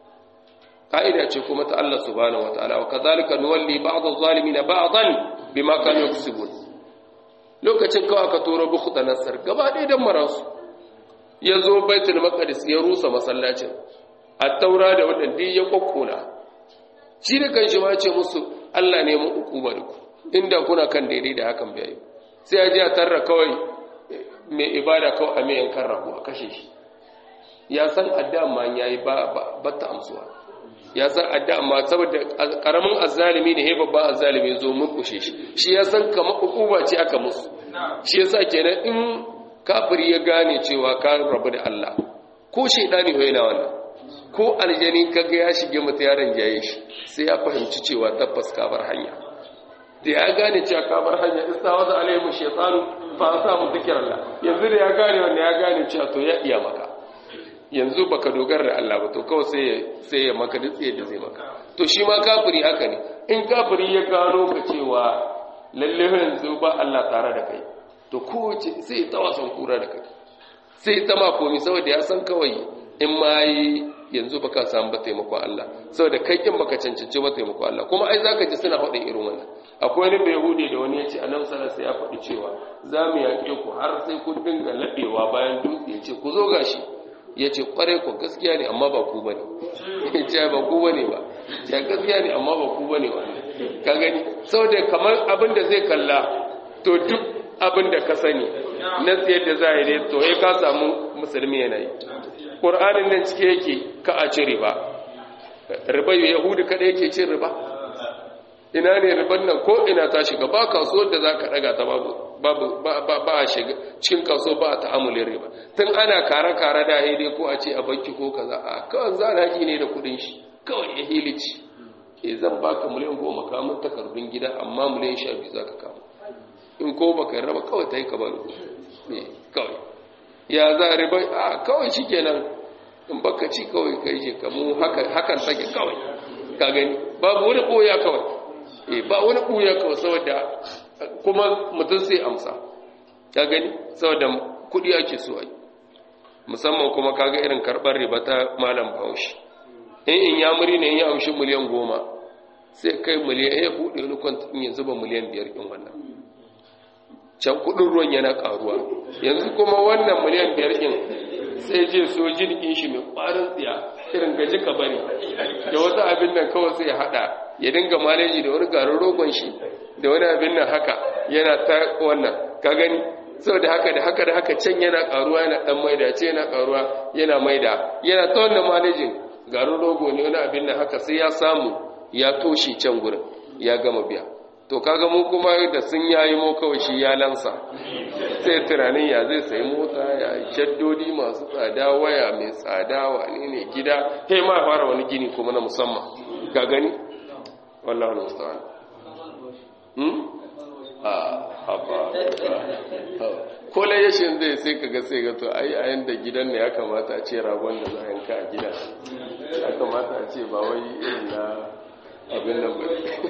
ka'ida ce kuma ta Allah subhanahu wataala wa kadhalika nuwalli ba'd adh-dhalimin ba'dan bima kanu yaksubun lokacin kawai aka turo bukhta nasar gaba ɗaya dan marasu yazo baitul maqdis ya rusa masallacin at-taura da wadanda ya kokkona shi da kanshi ma ce musu Allah ne mu hukuma da ku inda kuna kan daidai da hakan bai sai ya ji a tarra kawai mai ibada kawai a mai yankan rago a kashe shi ya san adda ma yayi ba ta amsuwa ya san adda amma saboda karamin azzalimi ne he babban azzalimi zo mun kushe shi ya san kamar hukuma ce aka musu shi yasa kenan in kafiri ya gane cewa ka rabu da Allah ko shedani ho yana wannan ko aljani kaga ya shige mata yaron jaye shi sai ya fahimci cewa tabbas ka bar hanya da ya gane cewa ka bar hanya istawaza alaihim shaytanu fa asamu dhikrallah yanzu da ya gane wannan ya gane cewa to ya iya maka yanzu baka dogara da Allah ba to kawai sai ya maka dutse da zai maka to shi ma kafiri haka ne in kafiri ya gano ka cewa lalle yanzu ba Allah tare da kai to kowace sai ta wasan kura da kai sai ta ma komi saboda ya san kawai in ma yi yanzu baka samu ba taimakon Allah saboda kai kin baka cancanci ba taimakon Allah kuma ai zaka ji suna faɗin irin wannan akwai wani bayahudi da wani yace annabi sallallahu alaihi wasallam ya faɗi cewa za mu yaƙe ku har sai kun dinga ladewa bayan dutse yace ku zo gashi yace kware ku gaskiya ne amma ba ku bane yace ba ku bane ba ya gaskiya ne amma ba ku bane ba ka gani saboda kamar abin da zai kalla to duk abin da ka sani na tsayar da za a yi to ka samu musulmi yana yi ƙur'anin nan cike yake ka a ci riba yahudu kada yake cin riba ina ne riban nan ko ina ta shiga ba kasuwar da za ka ɗaga ta ba a shiga cikin kaso ba a ta'amulin riba tun ana kare-kare da haidai ko a ce a banki ko kaza a kawai zanaji ne da kudin shi kawai ya hilici zan baka miliyan 10 kamun takardun gida amma miliyan 12 za ka kama in ko baka raba kawai ta yi ka bani kawai ya za a riba a kawai shi kenan in baka ci kawai ka yi shekamu hakan take kawai ka gani babu wani ɓoya kawai ba wani ɓoya kawai saboda kuma mutum sai amsa ka gani saboda kuɗi ake so ai musamman kuma kaga irin karɓar riba ta malam bahaushe in ya muri ne ya amshi miliyan 10 sai kai miliyan ya buɗe wani kwantin ya zuba miliyan 5 ɗin wannan can kuɗin ruwan yana ƙaruwa yanzu kuma wannan miliyan 5 ɗin sai je so jirgin shi mai ƙwarin tsiya irin gaji ka bari da wata abin nan kawai sai ya haɗa ya dinga maleji da wani garin rogon shi da wani abin nan haka yana ta wannan ka gani saboda haka da haka can yana ƙaruwa yana ɗan maida ce yana ƙaruwa yana maida yana ta wannan malejin garin rogo ne wani abin nan haka sai ya samu ya toshe can gurin ya gama biya to kaga mu kuma da sun yayi mu kawai shi ya lansa sai tunanin ya zai sayi mota ya shaddodi masu tsada waya mai tsada wani ne gida kai ma fara wani gini kuma na musamman ga gani wallahi musta'an haba ko layashin zai sai kaga sai ga to ai ayan da gidan ne ya kamata a ce ragon da za a yanka a gida ya kamata a ce ba wai irin na abin nan ba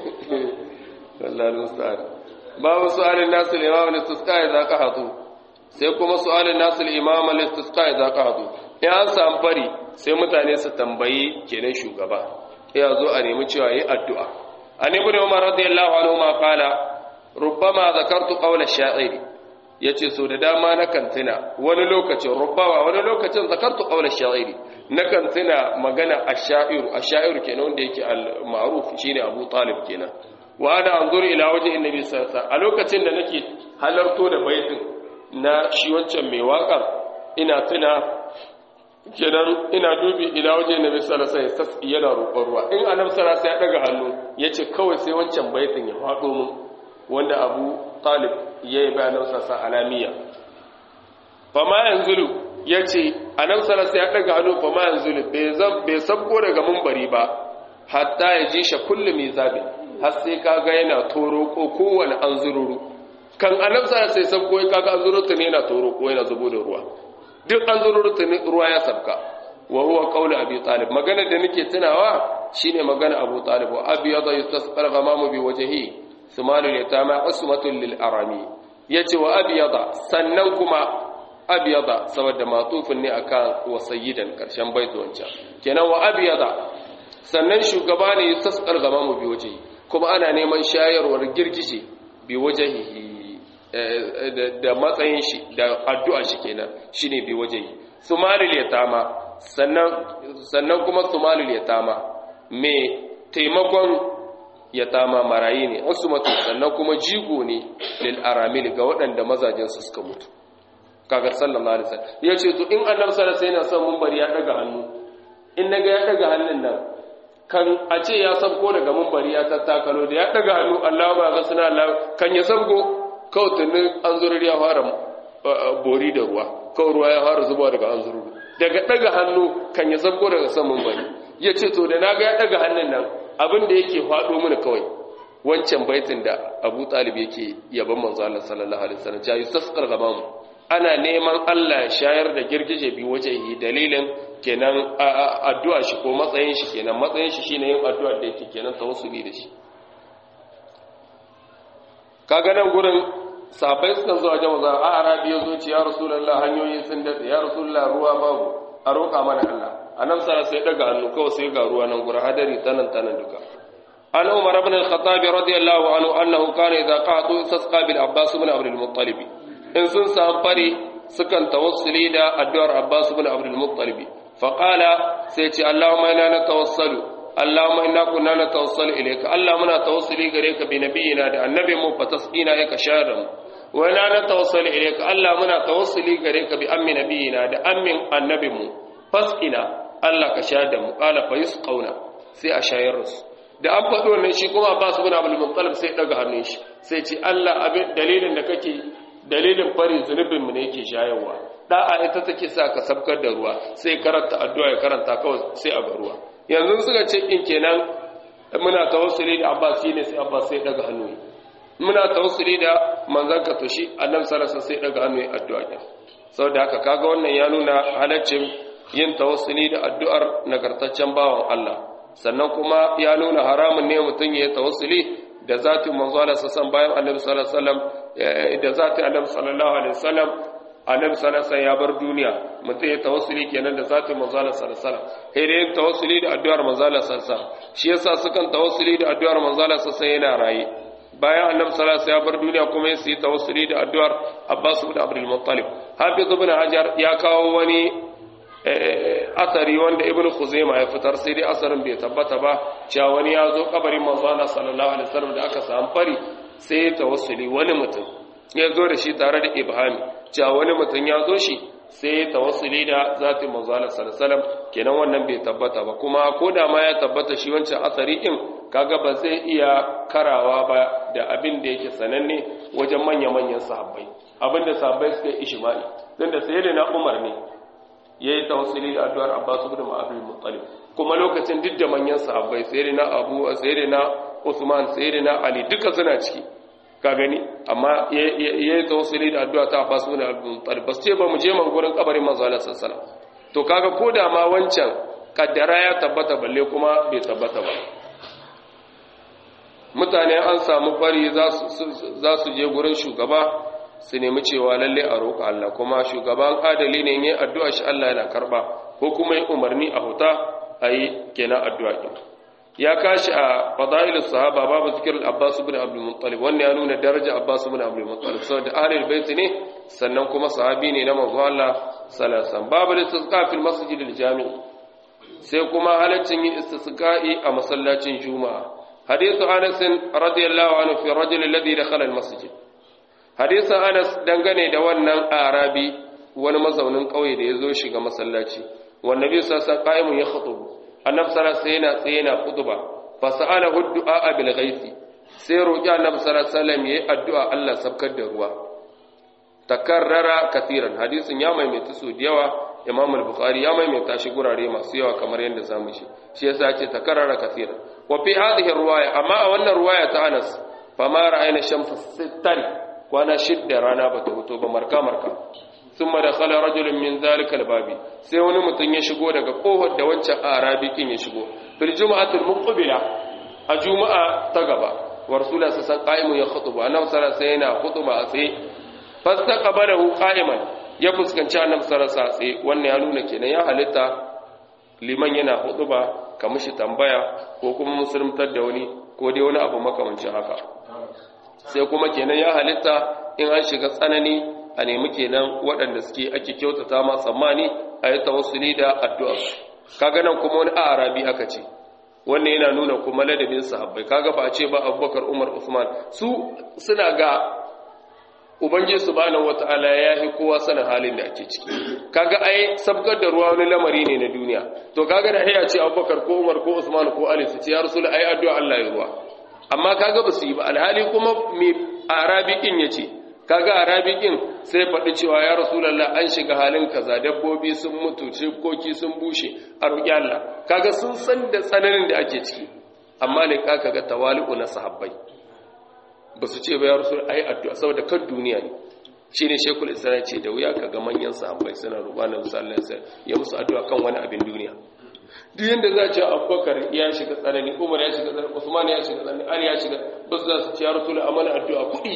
wallahi musta'an babu su'alin nasu al-imam al-istisqa idza qahatu sai kuma su'alin nasu al-imam al-istisqa idza qahatu in an samu fari sai mutane su tambayi kenan shugaba ya zo a nemi cewa yi addu'a an ibn umar radiyallahu anhu ma qala rubbama zakartu qawla ash-sha'ir yace so da dama na kantina wani lokacin zakartu qawla ash-sha'ir na kantina magana ash-sha'ir kenan wanda yake al-ma'ruf shine Abu Talib kenan wa ana anzur ila wajhi annabi sallallahu alaihi wasallam a lokacin da nake halarto da baitin na shi wancan mai waka ina tuna kenan ina dubi ila wajhi annabi sallallahu alaihi wasallam yana roƙon ruwa in annabi sallallahu alaihi wasallam ya daga hannu yace kawai sai wancan baitin ya fado mu wanda Abu Talib yayi bayanan sa alamiya fama yanzulu yace annabi sallallahu alaihi wasallam ya daga hannu fama yanzulu bai sabko daga munbari ba hatta ya ji shi kullu mizabin har sai kaga yana toro ko kowane anzururu kan annabsa sai sabko kaga anzururu ne yana toro ko yana zubo da ruwa duk anzururu ne ruwa ya sabka wa huwa qawlu abi talib magana da nake tunawa shine magana abu talib wa abyada yastasqal ghamamu bi wajhi sumalul yatama usmatul lil arami yace wa abyada sannan kuma abyada saboda matufin ne akan wa sayyidan karshen baito wancan kenan wa abyada sannan shugaba ne yastasqal ghamamu bi wajhi kuma ana neman shayarwar girgije bi wajahihi da matsayin shi da addu'a shi kenan shine bi wajahi sumalul yatama sannan kuma sumalul yatama me taimakon yatama marayi ne usmatu sannan kuma jigo ne lil aramil ga waɗanda mazajen su suka mutu kaga sallallahu alaihi wasallam yace to in annabi sallallahu alaihi wasallam yana son munbari ya daga hannu in naga ya daga hannun nan kan a ce ya sabko daga munbari ya tattakalo da ya daga hannu Allah ba ga suna Allah kan ya sabko kawai tunin an zururi ya fara bori da ruwa kawai ruwa ya fara zuba daga an zururi daga daga hannu kan ya sabko daga san munbari ya ce to da naga ya daga hannun nan abin da yake faɗo mini kawai wancan baitin da Abu Talib yake yaban manzo Allah sallallahu alaihi wasallam ya yustasqar gamamu ana neman Allah ya shayar da girgije bi wajehi dalilin kenan addu'a shi ko matsayin shi kenan matsayin shi shine yin addu'a da yake kenan tawassuli da shi kaga nan gurin sahabbai suka zo a jama'a a arabi yazo ce ya rasulullah hanyoyi sun dade ya rasulullah ruwa babu a roƙa mana Allah annabi sallallahu alaihi wasallam sai daga hannu kawai sai ga ruwa nan gurin hadari tanan duka an umar ibn al-khattab radiyallahu anhu annahu kana idza qatu istasqa bil abbas ibn abd al-muttalib in sun samu fari sukan tawassuli da addu'ar abbas ibn abd al-muttalib فقال سيتي اللهم إنا نتوصل اللهم إنا كنا نتوصل إليك اللهم نتوصل إليك بنبينا النبي مفتسقينا إيك شارم wa la tawassuli ilayka Allah muna tawassuli gare ka bi ammi nabiyina da ammin annabinmu fasqina Allah ka shayar da mu qala fa yusqauna sai a shayar su da an faɗo wannan shi kuma Abbas ibn Abdul Muttalib sai daga hannun shi sai ce Allah abin dalilin da kake dalilin fari zunubin mu ne yake shayarwa da'a ita take sa ka sabkar da ruwa sai karanta addu'a ya karanta kawai sai a ruwa yanzu suka ce in kenan muna tawassuli da Abbas shine sai Abbas sai daga hannu muna tawassuli da manzon ka to shi Annabi sallallahu alaihi wasallam sai daga hannu addu'a din saboda haka kaga wannan ya nuna halaccin yin tawassuli da addu'ar nagartaccen bawan Allah sannan kuma ya nuna haramun ne mutum ya tawassuli da zatin manzo Allah sallallahu bayan Annabi sallallahu alaihi wasallam da zatin Annabi sallallahu alaihi wasallam Annabi sallallahu alaihi wasallam ya bar duniya mutum ya tawassuli kenan da zatin manzo Allah sallallahu alaihi wasallam sai dai tawassuli da addu'ar manzo Allah sallallahu alaihi wasallam shi yasa sukan tawassuli da addu'ar manzo Allah sallallahu alaihi wasallam yana rayi bayan Annabi sallallahu alaihi wasallam ya bar duniya kuma sai tawassuli da addu'ar Abbas ibn Abdul Muttalib Hafiz ibn Hajar ya kawo wani asari wanda Ibn Khuzaimah ya fitar sai dai asarin bai tabbata ba cewa wani ya zo kabarin manzo Allah sallallahu alaihi wasallam da aka samu fari sai ya tawassuli wani mutum ya zo da shi tare da ibhami cewa wani mutum ya zo shi sai ya tawassuli da zatin manzo Allah sallallahu alaihi wasallam kenan wannan bai tabbata ba kuma ko da ma ya tabbata shi wancan asari din kaga ba zai iya karawa ba da abin da yake sananne wajen manya-manyan sahabbai abinda sahabbai suka yi ishma'i dan da sayyidina Umar ne yayi tawassuli da addu'ar Abbas ibn Abdul Muttalib kuma lokacin duk da manyan sahabbai sayyidina Abu sayyidina Usman sayyidina Ali duka suna ciki ka gani amma yayi tawassuli da addu'a ta Abbas ibn Abdul Muttalib bas ce ba mu je man gurin kabarin manzo Allah sallallahu alaihi wasallam to kaga koda ma wancan kaddara ya tabbata balle kuma bai tabbata ba mutane an samu fari za su je gurin shugaba su nemi cewa lalle a roƙa Allah kuma shugaban adali ne yin addu'a shi Allah yana karba ko kuma yi umarni a huta a yi kenan addu'a ɗin ya kashi a fadailus sahaba babu zikirar Abbas ibn Abdul Muttalib wannan ya nuna daraja Abbas ibn Abdul Muttalib saboda ahlul bait ne sannan kuma sahabi ne na manzo Allah sallallahu alaihi wasallam babu istisqa fil masjid al jami' sai kuma halaccin yin istisqa'i a masallacin juma'a hadithu Anas radiyallahu anhu fi rajul alladhi dakhala al masjid hadithu Anas dangane da wannan arabi wani mazaunin kauye da yazo shiga masallaci wan nabi sallallahu alaihi wasallam qa'imun yakhutubu annabi sallallahu alaihi wasallam sai yana khutba fa sa'alahu du'a bil ghaithi sai roki annabi sallallahu alaihi wasallam yayi addu'a Allah sabkar da ruwa takarrara kathiran hadisin ya maimaita su da yawa Imam al-Bukhari ya maimaita shi gurare masu yawa kamar yadda zamu shi yasa yace takarrara kathiran wa fi hadhihi riwaya amma a wannan riwaya ta Anas fa ma ra'ayna shamsa sittan kwana shidda rana bata fito ba marka thumma dakhala rajulun min zalika al-babi sai wani mutum ya shigo daga kofar da wancan arabi kin ya shigo bil jum'atul muqbila a juma'a ta gaba wa rasulullahi sallallahu alaihi wasallam qa'imun yakhutubu annabi sallallahu alaihi wasallam yana khutba a tsaye fastaqbalahu qa'iman ya fuskanci annabi sallallahu alaihi wasallam wannan ya nuna kenan ya halitta liman yana khutba ka mishi tambaya ko kuma musulmantar da wani ko dai wani abu makamancin haka sai kuma kenan ya halitta in an shiga tsanani a nemi kenan waɗanda suke ake kyautata ma tsammani a yi tawassuli da addu'a kaga nan kuma wani arabi aka ce wannan yana nuna kuma ladabin sahabbai kaga ba a ce ba Abubakar Umar Usman su suna ga ubangiji subhanahu wataala ya yi kowa sanin halin da ake ciki kaga ai sabgar da ruwa wani lamari ne na duniya to kaga da ya ce Abubakar ko Umar ko Usman ko Ali su ce ya rasul ai addu'a Allah ya ruwa amma kaga ba su yi ba alhali kuma me arabi kin yace kaga arabikin sai faɗi cewa ya rasulullah an shiga halin kaza dabbobi sun mutu koki sun bushe a roƙi Allah kaga sun san da tsananin da ake ciki amma ne kaga tawali'u na sahabbai ba su ce ba ya rasul ai addu'a saboda kan duniya ne shine shekul islam ce da wuya kaga manyan sahabbai suna rubanin sallallahu alaihi ya musu addu'a kan wani abin duniya duk yanda za a ce Abubakar ya shiga tsanani Umar ya shiga tsanani Usman ya shiga tsanani Ali ya shiga ba su za su ce ya rasul amana addu'a kuɗi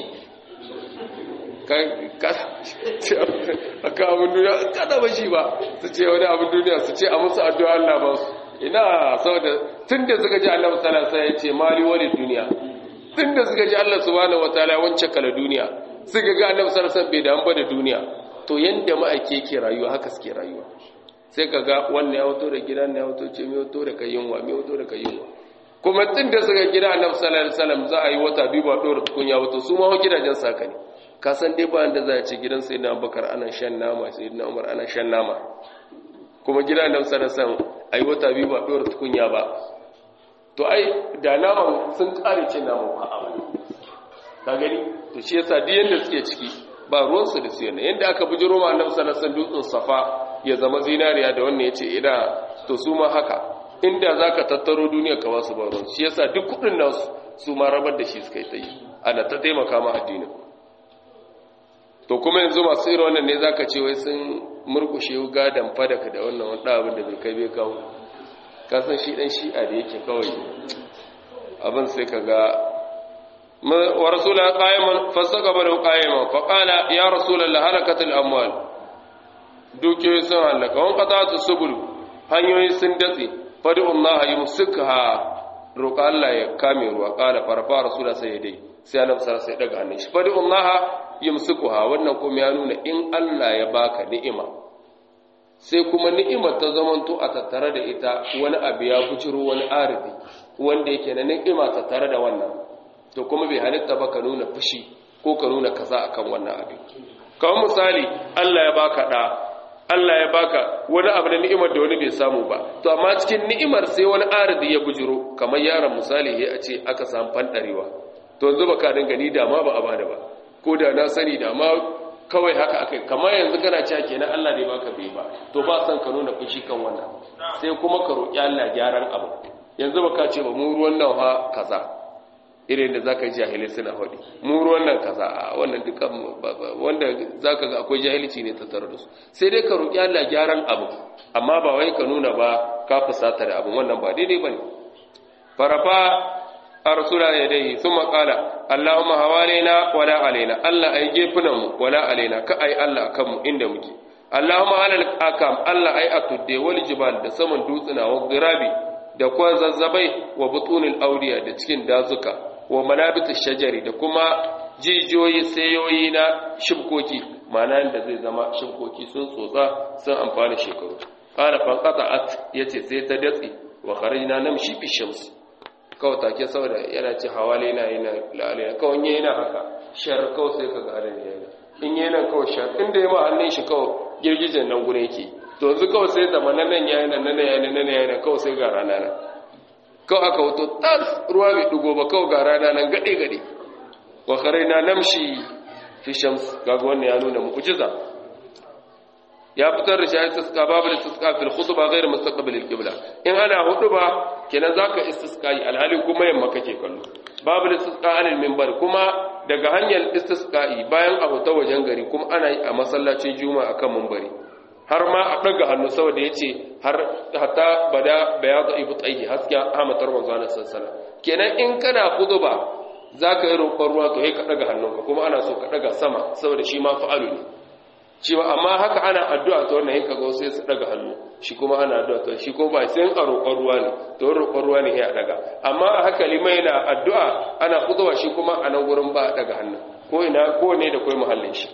aka abin duniya kada ba shi ba su ce wani abin duniya su ce a musu addu'a Allah ba su ina saboda tun da suka ji Allah sallallahu alaihi ya ce mali wani duniya tun da suka ji Allah subhanahu wataala wance kala duniya suka ga Allah sallallahu alaihi bai damu ba da duniya to yanda ma'aike ke rayuwa haka suke rayuwa sai ka ga wannan ya wato da gidan ya wato ce me wato da kayyunwa me wato da kayyunwa kuma tun da suka gida Allah sallallahu alaihi wasallam za a yi wata biyu ba dora tukunya wato su ma gidajen saka ne ka san dai ba da za a ce gidan sayyidina Abubakar ana shan nama sayyidina Umar ana shan nama kuma gidan Annabi sallallahu alaihi wasallam ai wata biyu ba dora tukunya ba to ai da naman sun kare cin naman ba a ka gani to shi yasa duk yanda suke ciki ba ruwan su da su yana yanda aka bujiro ma Annabi sallallahu alaihi wasallam dutsen Safa ya zama zinariya da wannan yace ida to su ma haka inda zaka tattaro duniya ka wasu ba ruwan shi yasa duk kudin nasu su ma rabar da shi suka yi tsayi ana ta taimaka ma addinin to kuma yanzu masu irin wannan ne zaka ce wai sun murkushe gadan fadaka da wannan wanda abin da bai kai bai kawo ka san shi dan shi'a da yake kawai abin sai kaga wa rasulullahi qa'iman fasaqabalu qa'iman fa qala ya rasulullahi halakatul amwal dukiyoyi sun halaka wan qata'atu subul hanyoyi sun datse fadu Allah yumsikha roƙa Allah ya kame ruwa qala farfa rasulullahi sai dai sai annabi sallallahu alaihi wasallam sai daga hannun shi fadu Allah yumsikuha wannan kuma ya nuna in Allah ya baka ni'ima sai kuma ni'imar ta zamanto a tattare da ita wani abu ya bujiro wani arifi wanda yake na ni'ima tattare da wannan to kuma bai halitta ba ka nuna fushi ko ka nuna kaza akan wannan abin kawai misali Allah ya baka da Allah ya baka wani abu da ni'imar da wani bai samu ba to amma cikin ni'imar sai wani arifi ya bujiro kamar yaron misali ya ce aka samu fandarewa to yanzu baka dinga ni da ma ba a bada ba ko da na sani da ma kawai haka akai kamar yanzu kana cewa kenan Allah ne baka bai ba to ba san ka nuna fushi kan wannan sai kuma ka roki Allah gyaran abu yanzu baka ce ba mu ruwan nan ha kaza irin da zaka ji jahili suna hodi mu ruwan nan kaza wannan dukan wanda zaka ga akwai jahilci ne tattare da su sai dai ka roki Allah gyaran abu amma ba wai ka nuna ba ka fusata da abu wannan ba daidai bane farafa arsula yadayhi thumma qala allahumma hawalina wala alaina allah ay gefunan mu wala alaina ka ay allah akan mu inda muke allahumma alal akam allah ay atudde wal jibal da saman dutsuna wa girabi da kwa zazzabai wa butunil awliya da cikin dazuka wa manabitish shajari da kuma jijiyoyi sayoyi na shibkoki ma'ana da zai zama shibkoki sun tsotsa sun amfana shekaru qala fanqata'at yace sai ta datsi wa kharajna namshi bi shams kawai take saboda yana ce hawale na yana lalaya kawai yana haka shar kawai sai kaga halin yana in yana kawai shar inda ya ma hannun shi kawai girgijen nan gure yake to yanzu kawai sai zamanan nan yana kawai sai ga rana nan kawai aka wato tas ruwa bai dugo ba kawai ga rana nan gade wa kharaina namshi fi shams kaga wannan ya nuna mu'jiza ya fitar da shi istisqa babu istisqa fil khutba ghayr mustaqbil al qibla in ana huduba kenan zaka istisqai alhali kuma yamma kake kallo babu istisqa anil minbar kuma daga hanyar istisqai bayan a huta wajen gari kuma ana yi a masallacin juma'a akan minbari har ma a daga hannu saboda yace har hatta bada bayadu ibtaihi haskiya Ahmad Tarzan sallallahu kenan in kana huduba zaka yi roƙon ruwa to sai ka daga hannunka kuma ana so ka daga sama saboda shi ma fa'alu ne cewa amma haka ana addu'a ta wannan yanka ga sai su daga hannu shi kuma ana addu'a ta shi ko ba sai a roƙon ruwa ne to roƙon ruwa ne ya daga amma a haka limai na addu'a ana kuzuwa shi kuma a nan gurin ba daga hannu ko ina ko ne da kai muhallin shi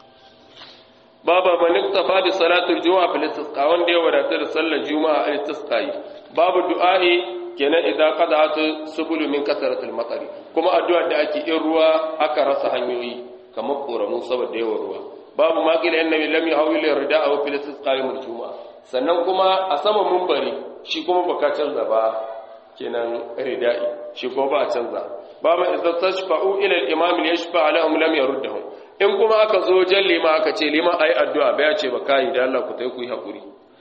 baba man iktafa bi salatul juma'a fil istisqa wanda ya wadata da sallar juma'a al istisqai babu du'a'i kenan idan qada'at subulu min kasratil matari kuma addu'a da ake in ruwa aka rasa hanyoyi kamar koramu saboda yawan ruwa babu ma kila annabi lam yahawil rida'a wa fil istisqa'i juma'a sannan kuma a saman munbari shi kuma baka canza ba kenan rida'i shi kuma ba a canza babu idza tashfa'u ila al-imam yashfa' lahum lam yaruddahum in kuma aka zo jan lima aka ce lima ayi addu'a ba ya ce ba kai da Allah ku tai ku yi hakuri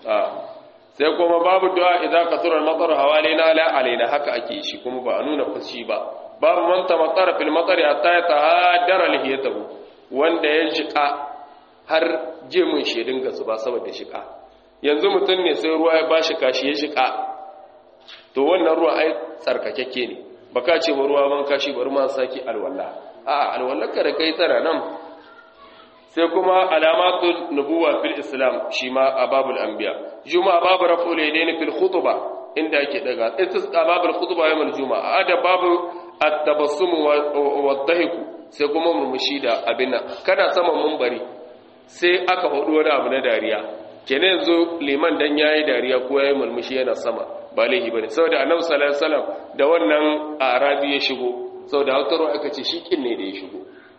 sai kuma babu du'a idza kasura al-matar hawalina la alaina haka ake shi kuma ba a nuna fushi ba babu man tamattara fil matari hatta yatahaddara lihiyatahu wanda ya shiƙa har jemun shi dinga zuba saboda shiƙa yanzu mutum ne sai ruwa ya bashi kashi ya shiƙa to wannan ruwa ai tsarkakeke ne baka ce ba ruwa ban kashi bari ma saki alwala a alwallaka da kai tana nan sai kuma alamatul nubuwa fil islam shi ma a babul anbiya juma'a babu raf'ul yadayn fil khutbah inda yake daga istisqa babul khutbah yawmul juma'a ada babu at-tabassum wa ad-dhahik sai kuma murmushi da abin kana saman munbari sai aka hudu wani abu na dariya kenan yanzu liman dan yayi dariya ko yayi murmushi yana sama ba laihi bane saboda annabi sallallahu alaihi wasallam da wannan arabi ya shigo saboda hautaro aka ce shi kin ne da ya shigo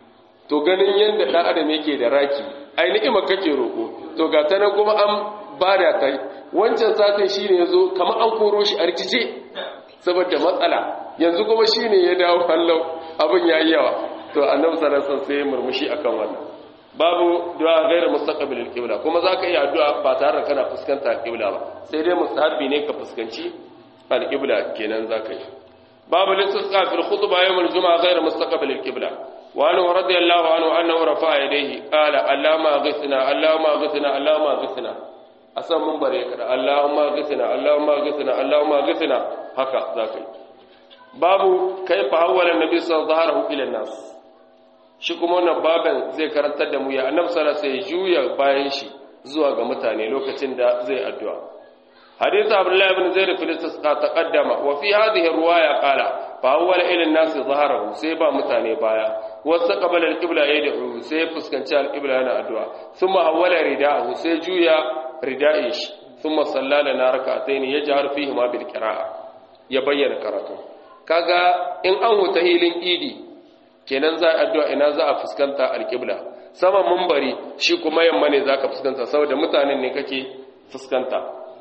to ganin yanda dan adam yake da raki ai ni'ima kake roko to ga ta nan kuma an bada ta wancan satin shine yazo kamar an koro shi a rikice saboda matsala yanzu kuma shine ya dawo hallau abin yayi yawa to annabi sallallahu alaihi wasallam sai murmushi akan wannan babu du'a ghairu mustaqbilil qibla kuma zaka yi addu'a ba tare da kana fuskanta al-qibla ba sai dai mustahabi ne ka fuskanci al-qibla kenan zaka yi babu listisqa fil khutbah yawm al-jum'a ghairu mustaqbilil qibla wa anhu radiyallahu anhu annahu rafa'a yadayhi qala allahumma aghithna allahumma aghithna allahumma aghithna asan mun bare kada allahumma aghithna allahumma aghithna allahumma aghithna haka zaka yi babu kaifa hawala an-nabi sallallahu alaihi wasallam ila an-nas shi kuma wannan baban zai karantar da mu ya annabi sallallahu alaihi wasallam juya bayan shi zuwa ga mutane lokacin da zai addu'a hadith abdullah ibn zaid fi al-istisqa taqaddama wa fi hadhihi riwaya qala fa awwala ila an-nas zaharahu sai ba mutane baya wasa qabala al-qibla yad'u sai fuskanci al-qibla yana addu'a thumma awwala rida'ahu sai juya rida'i shi thumma sallala na rak'atayn yajhar fihi ma bil qira'a ya bayyana karatu kaga in an huta hilin idi kenan za a addu'a ina za a fuskanta alƙibla saman mumbari shi kuma yamma ne za ka fuskanta saboda mutanen ne kake fuskanta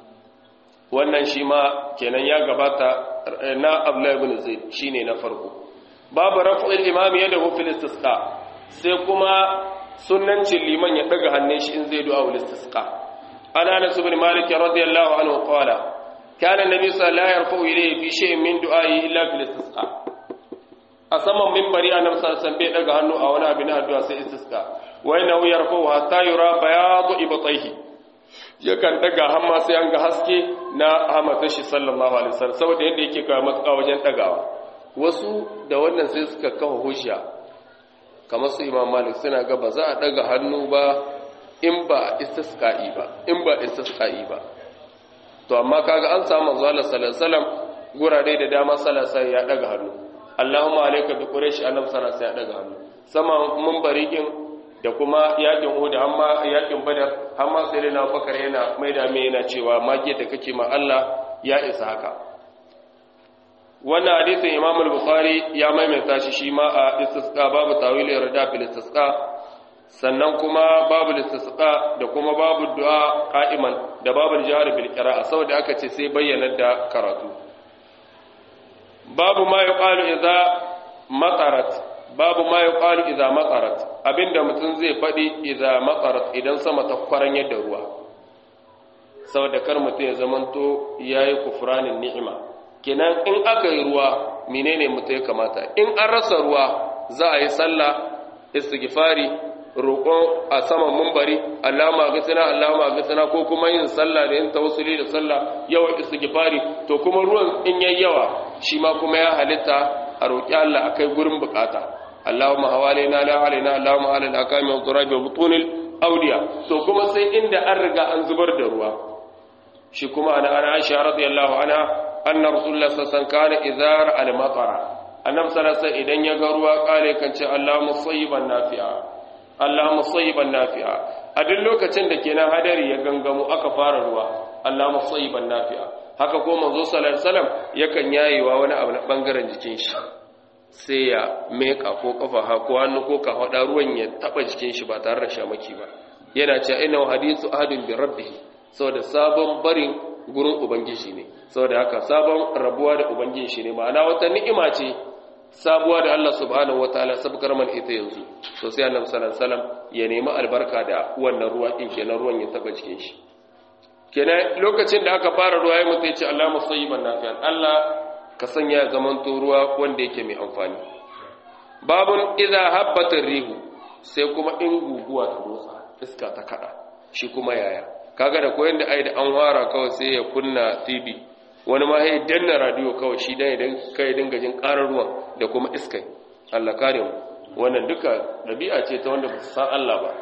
wannan shi ma kenan ya gabata na Abdullah ibn Zaid shine na farko babu raf'il imami yadahu fil istisqa sai kuma sunnancin liman ya daga hannun shi in zai du'a ul istisqa ana Anas ibn Malik radiyallahu anhu qala kana an-nabi sallallahu alaihi wasallam la yarfa'u ilayhi fi shay'in min du'a'i illa fil istisqa a saman mimbari annabi sallallahu alaihi wasallam bai daga hannu a wani abin addu'a sai istisqa wa innahu yarfa'u hatta yura bayadu ibtayhi yakan daga hamma sai an ga haske na hamata shi sallallahu alaihi wasallam saboda yadda yake kawo matuƙa wajen dagawa wasu da wannan sai suka kafa hujja kamar su Imam Malik suna ga ba za a daga hannu ba in ba istisqa'i ba to amma kaga an samu manzo Allah sallallahu alaihi wasallam gurare da dama sallallahu alaihi ya daga hannu Allahumma alayka bi quraish annab sallallahu alaihi ya daga hannu sama munbari din da kuma yakin Uhud amma yakin Badar amma sai na Bakar yana maida mai yana cewa mage da kake ma Allah ya isa haka wannan hadisin Imam al-Bukhari ya maimaita shi ma a istisqa babu tawil irda fil istisqa sannan kuma babu istisqa da kuma babu du'a qa'iman da babu jihar bil qira'a saboda aka ce sai bayyana da karatu babu ma yuqalu idza matarat babu ma yuqalu idza matarat abinda mutum zai fadi idza matarat idan sama ta kwaran yadda ruwa saboda kar mutum ya zamanto yayi kufranin ni'ima kenan in aka yi ruwa menene mutum ya kamata in an rasa ruwa za a yi sallah istighfari roƙon a saman mumbari Allahumma ghfirna ko kuma yin sallah da yin tawassuli da sallah yawan istighfari to kuma ruwan in yayi yawa shi ma kuma ya halitta a roƙi Allah akai gurin bukata Allahumma hawalina la alaina Allahumma ala al-akami wa turabi wa butunil awliya to kuma sai inda an riga an zubar da ruwa shi kuma ana Aisha radiyallahu anha anna rasulullah sallallahu alaihi wasallam kana idza ra'a al-matara annabi sallallahu alaihi wasallam idan ya ga ruwa kare kan ce Allahumma sayyiban nafi'a Allahumma sayyiban nafi'a a duk lokacin da kenan hadari ya gangamo aka fara ruwa Allahumma sayyiban nafi'a haka ko manzo sallallahu alaihi wasallam yakan yayewa wani abu na bangaren jikin shi sai ya meka ko kafa ko hannu ko ka hada ruwan ya taba jikin shi ba tare da shamaki ba yana cewa inna hadithu ahadin bi rabbih saboda sabon barin gurin ubangiji ne saboda haka sabon rabuwa da ubangiji shi ne ma'ana wata ni'ima ce sabuwa da Allah subhanahu wataala sabkar man ita yanzu to sai Annabi sallallahu alaihi wasallam ya nemi albarka da wannan ruwa din kenan ruwan ya taba cikin shi kenan lokacin da aka fara ruwa ya mutai ce Allahumma sayyiban nafi'an Allah ka sanya zaman to ruwa wanda yake mai amfani babun idza habbatir rihu sai kuma in guguwa ta motsa iska ta kada shi kuma yaya kaga da koyon da ai da an fara kawai sai ya kunna TV wani ma ya danna radio kawai shi dan idan kai dinga jin karar ruwan da kuma iskai Allah kare mu wannan duka dabi'a ce ta wanda ba san Allah ba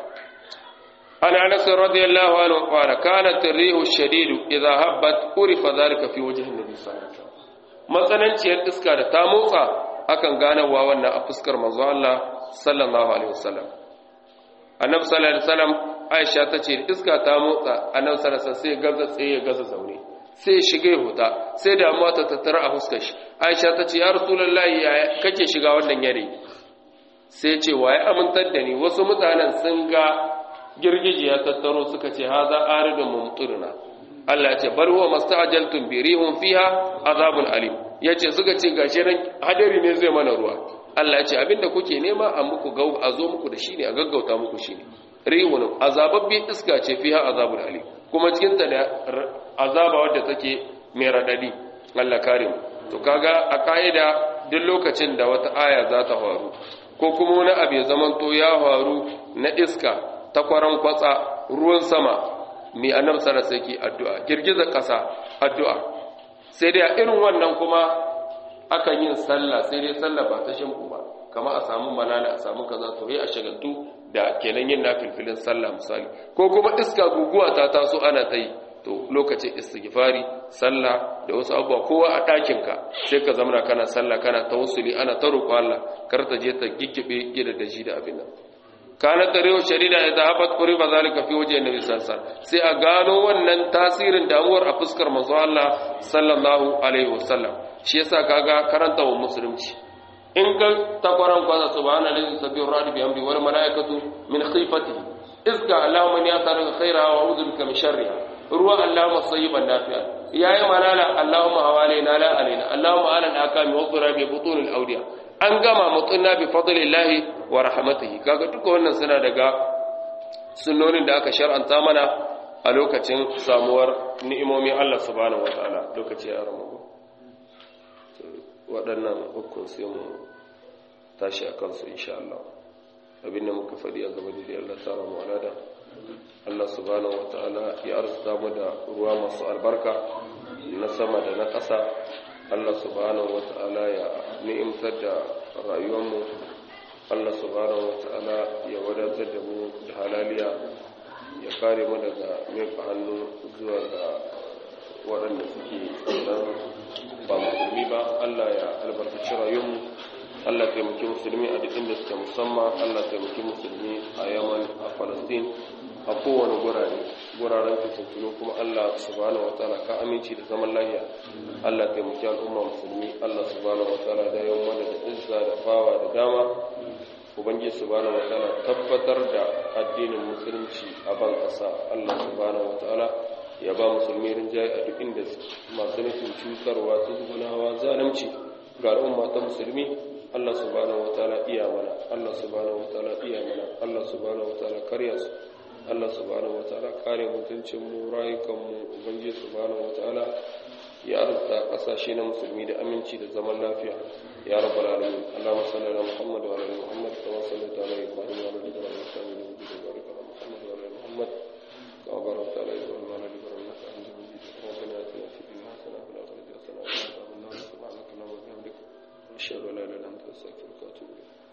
ana Anas radiyallahu anhu qala kanat ar-rihu ash-shadidu idha habbat urifa dhalika fi wajhi an-nabi sallallahu alaihi wasallam matsananciyar iska da ta motsa akan ganawa wannan a fuskar manzo Allah sallallahu alaihi wasallam annabi sallallahu alaihi wasallam Aisha tace iska ta motsa annabi sallallahu alaihi wasallam sai gaza tsaye gaza zaune sai shige huta sai damuwa ta tattara a fuskar shi Aisha tace ya rasulullahi ya kake shiga wannan yare sai ce wa ya amintar da ni wasu mutanen sun ga girgije ya tattaro suka ce haza aridun mumtirna Allah ya ce bal huwa masta'jaltum bi rihum fiha azabun alim yace suka ce gashi ran hadari ne zai mana ruwa Allah ya ce abinda kuke nema a muku a zo muku da shi ne a gaggauta muku shi ne rihun azababbi iska ce fiha azabun alim kuma cikin ta da azaba wadda take mai radadi Allah kare mu to kaga a kaida duk lokacin da wata aya za ta faru ko kuma wani abu ya zamanto ya faru na iska ta kwaran kwatsa ruwan sama mai annabi sallallahu alaihi wasallam addu'a girgizar ƙasa addu'a sai dai a irin wannan kuma akan yin sallah sai dai sallah ba ta shinku ba kamar a samu malala a samu kaza to a shagaltu da kenan yin nafilfilin sallah misali ko kuma iska guguwa ta taso ana ta yi to lokacin istighfari sallah da wasu abubuwa kowa a ɗakinka sai ka zamana kana sallah kana tawassuli ana ta roƙo Allah kar ta je ta giggibe gida da shi da abin nan kana tarewa sharida idan habat quriba zalika fi wajhi annabi sallallahu alaihi wasallam sai a gano wannan tasirin damuwar a fuskar manzo Allah sallallahu alaihi wasallam shi yasa kaga karanta wa musulunci in ka takwaran kwaza subhanallahi sabbihu rabbi bihamdi wal malaikatu min khifatihi izka allahumma ya taraka khaira wa a'udhu bika min sharriha ruwa allahumma sayyiban nafi'a yayi malala allahumma hawalina la alaina allahumma ala al-akami wa dhrabi butun al-awdiya an gama mutunna bi fadlillahi wa rahmatihi kaga duka wannan suna daga sunnonin da aka shar'anta mana a lokacin samuwar ni'imomin Allah subhanahu wataala lokaci ya ramu waɗannan ukun sai mu tashi akan su insha Allah abinda muka faɗi a gaba da Allah ta ramu alada Allah subhanahu wataala ya arzuta mu da ruwa masu albarka na sama da na ƙasa Allah subhanahu wata'ala ya ni'imtar da rayuwarmu Allah subhanahu wata'ala ya wadatar da mu da halaliya ya kare mu daga miƙa hannu zuwa ga waɗanda suke nan ba musulmi ba Allah ya albarkaci rayuwarmu Allah taimaki musulmi a duk inda suke musamman Allah taimaki musulmi a Yaman a Palestine a kowane guraren fitintunu kuma Allah subhanahu wataala ka aminci da zaman lafiya Allah taimaki al'umma musulmi Allah subhanahu wataala da yawan mana da izza da fawa da dama ubangiji subhanahu wataala tabbatar da addinin musulunci a ban kasa Allah subhanahu wataala ya ba musulmi rinjaye a duk inda masu nufin cutarwa tuzgunawa zalunci ga al'umma ta musulmi Allah subhanahu wataala iya mana Allah subhanahu wataala iya mana Allah subhanahu wataala karya su Allah subhanahu wataala kare mutuncin mu rayukan mu ubangiji subhanahu wataala ya arzuta kasashe na musulmi da aminci da zaman lafiya ya rabbal alamin Allahumma salli ala Muhammad wa ala Muhammad kama sallaita ala Ibrahim wa ala Ibrahim innaka Hamidum Majid wa barik ala Muhammad wa ala Muhammad kama barakta ala Ibrahim wa ala Ibrahim innaka Hamidum Majid ربنا آتنا في الدنيا حسنة وفي الآخرة حسنة وقنا عذاب النار سبحانك اللهم وبحمدك أشهد أن لا إله إلا أنت أستغفرك وأتوب إليك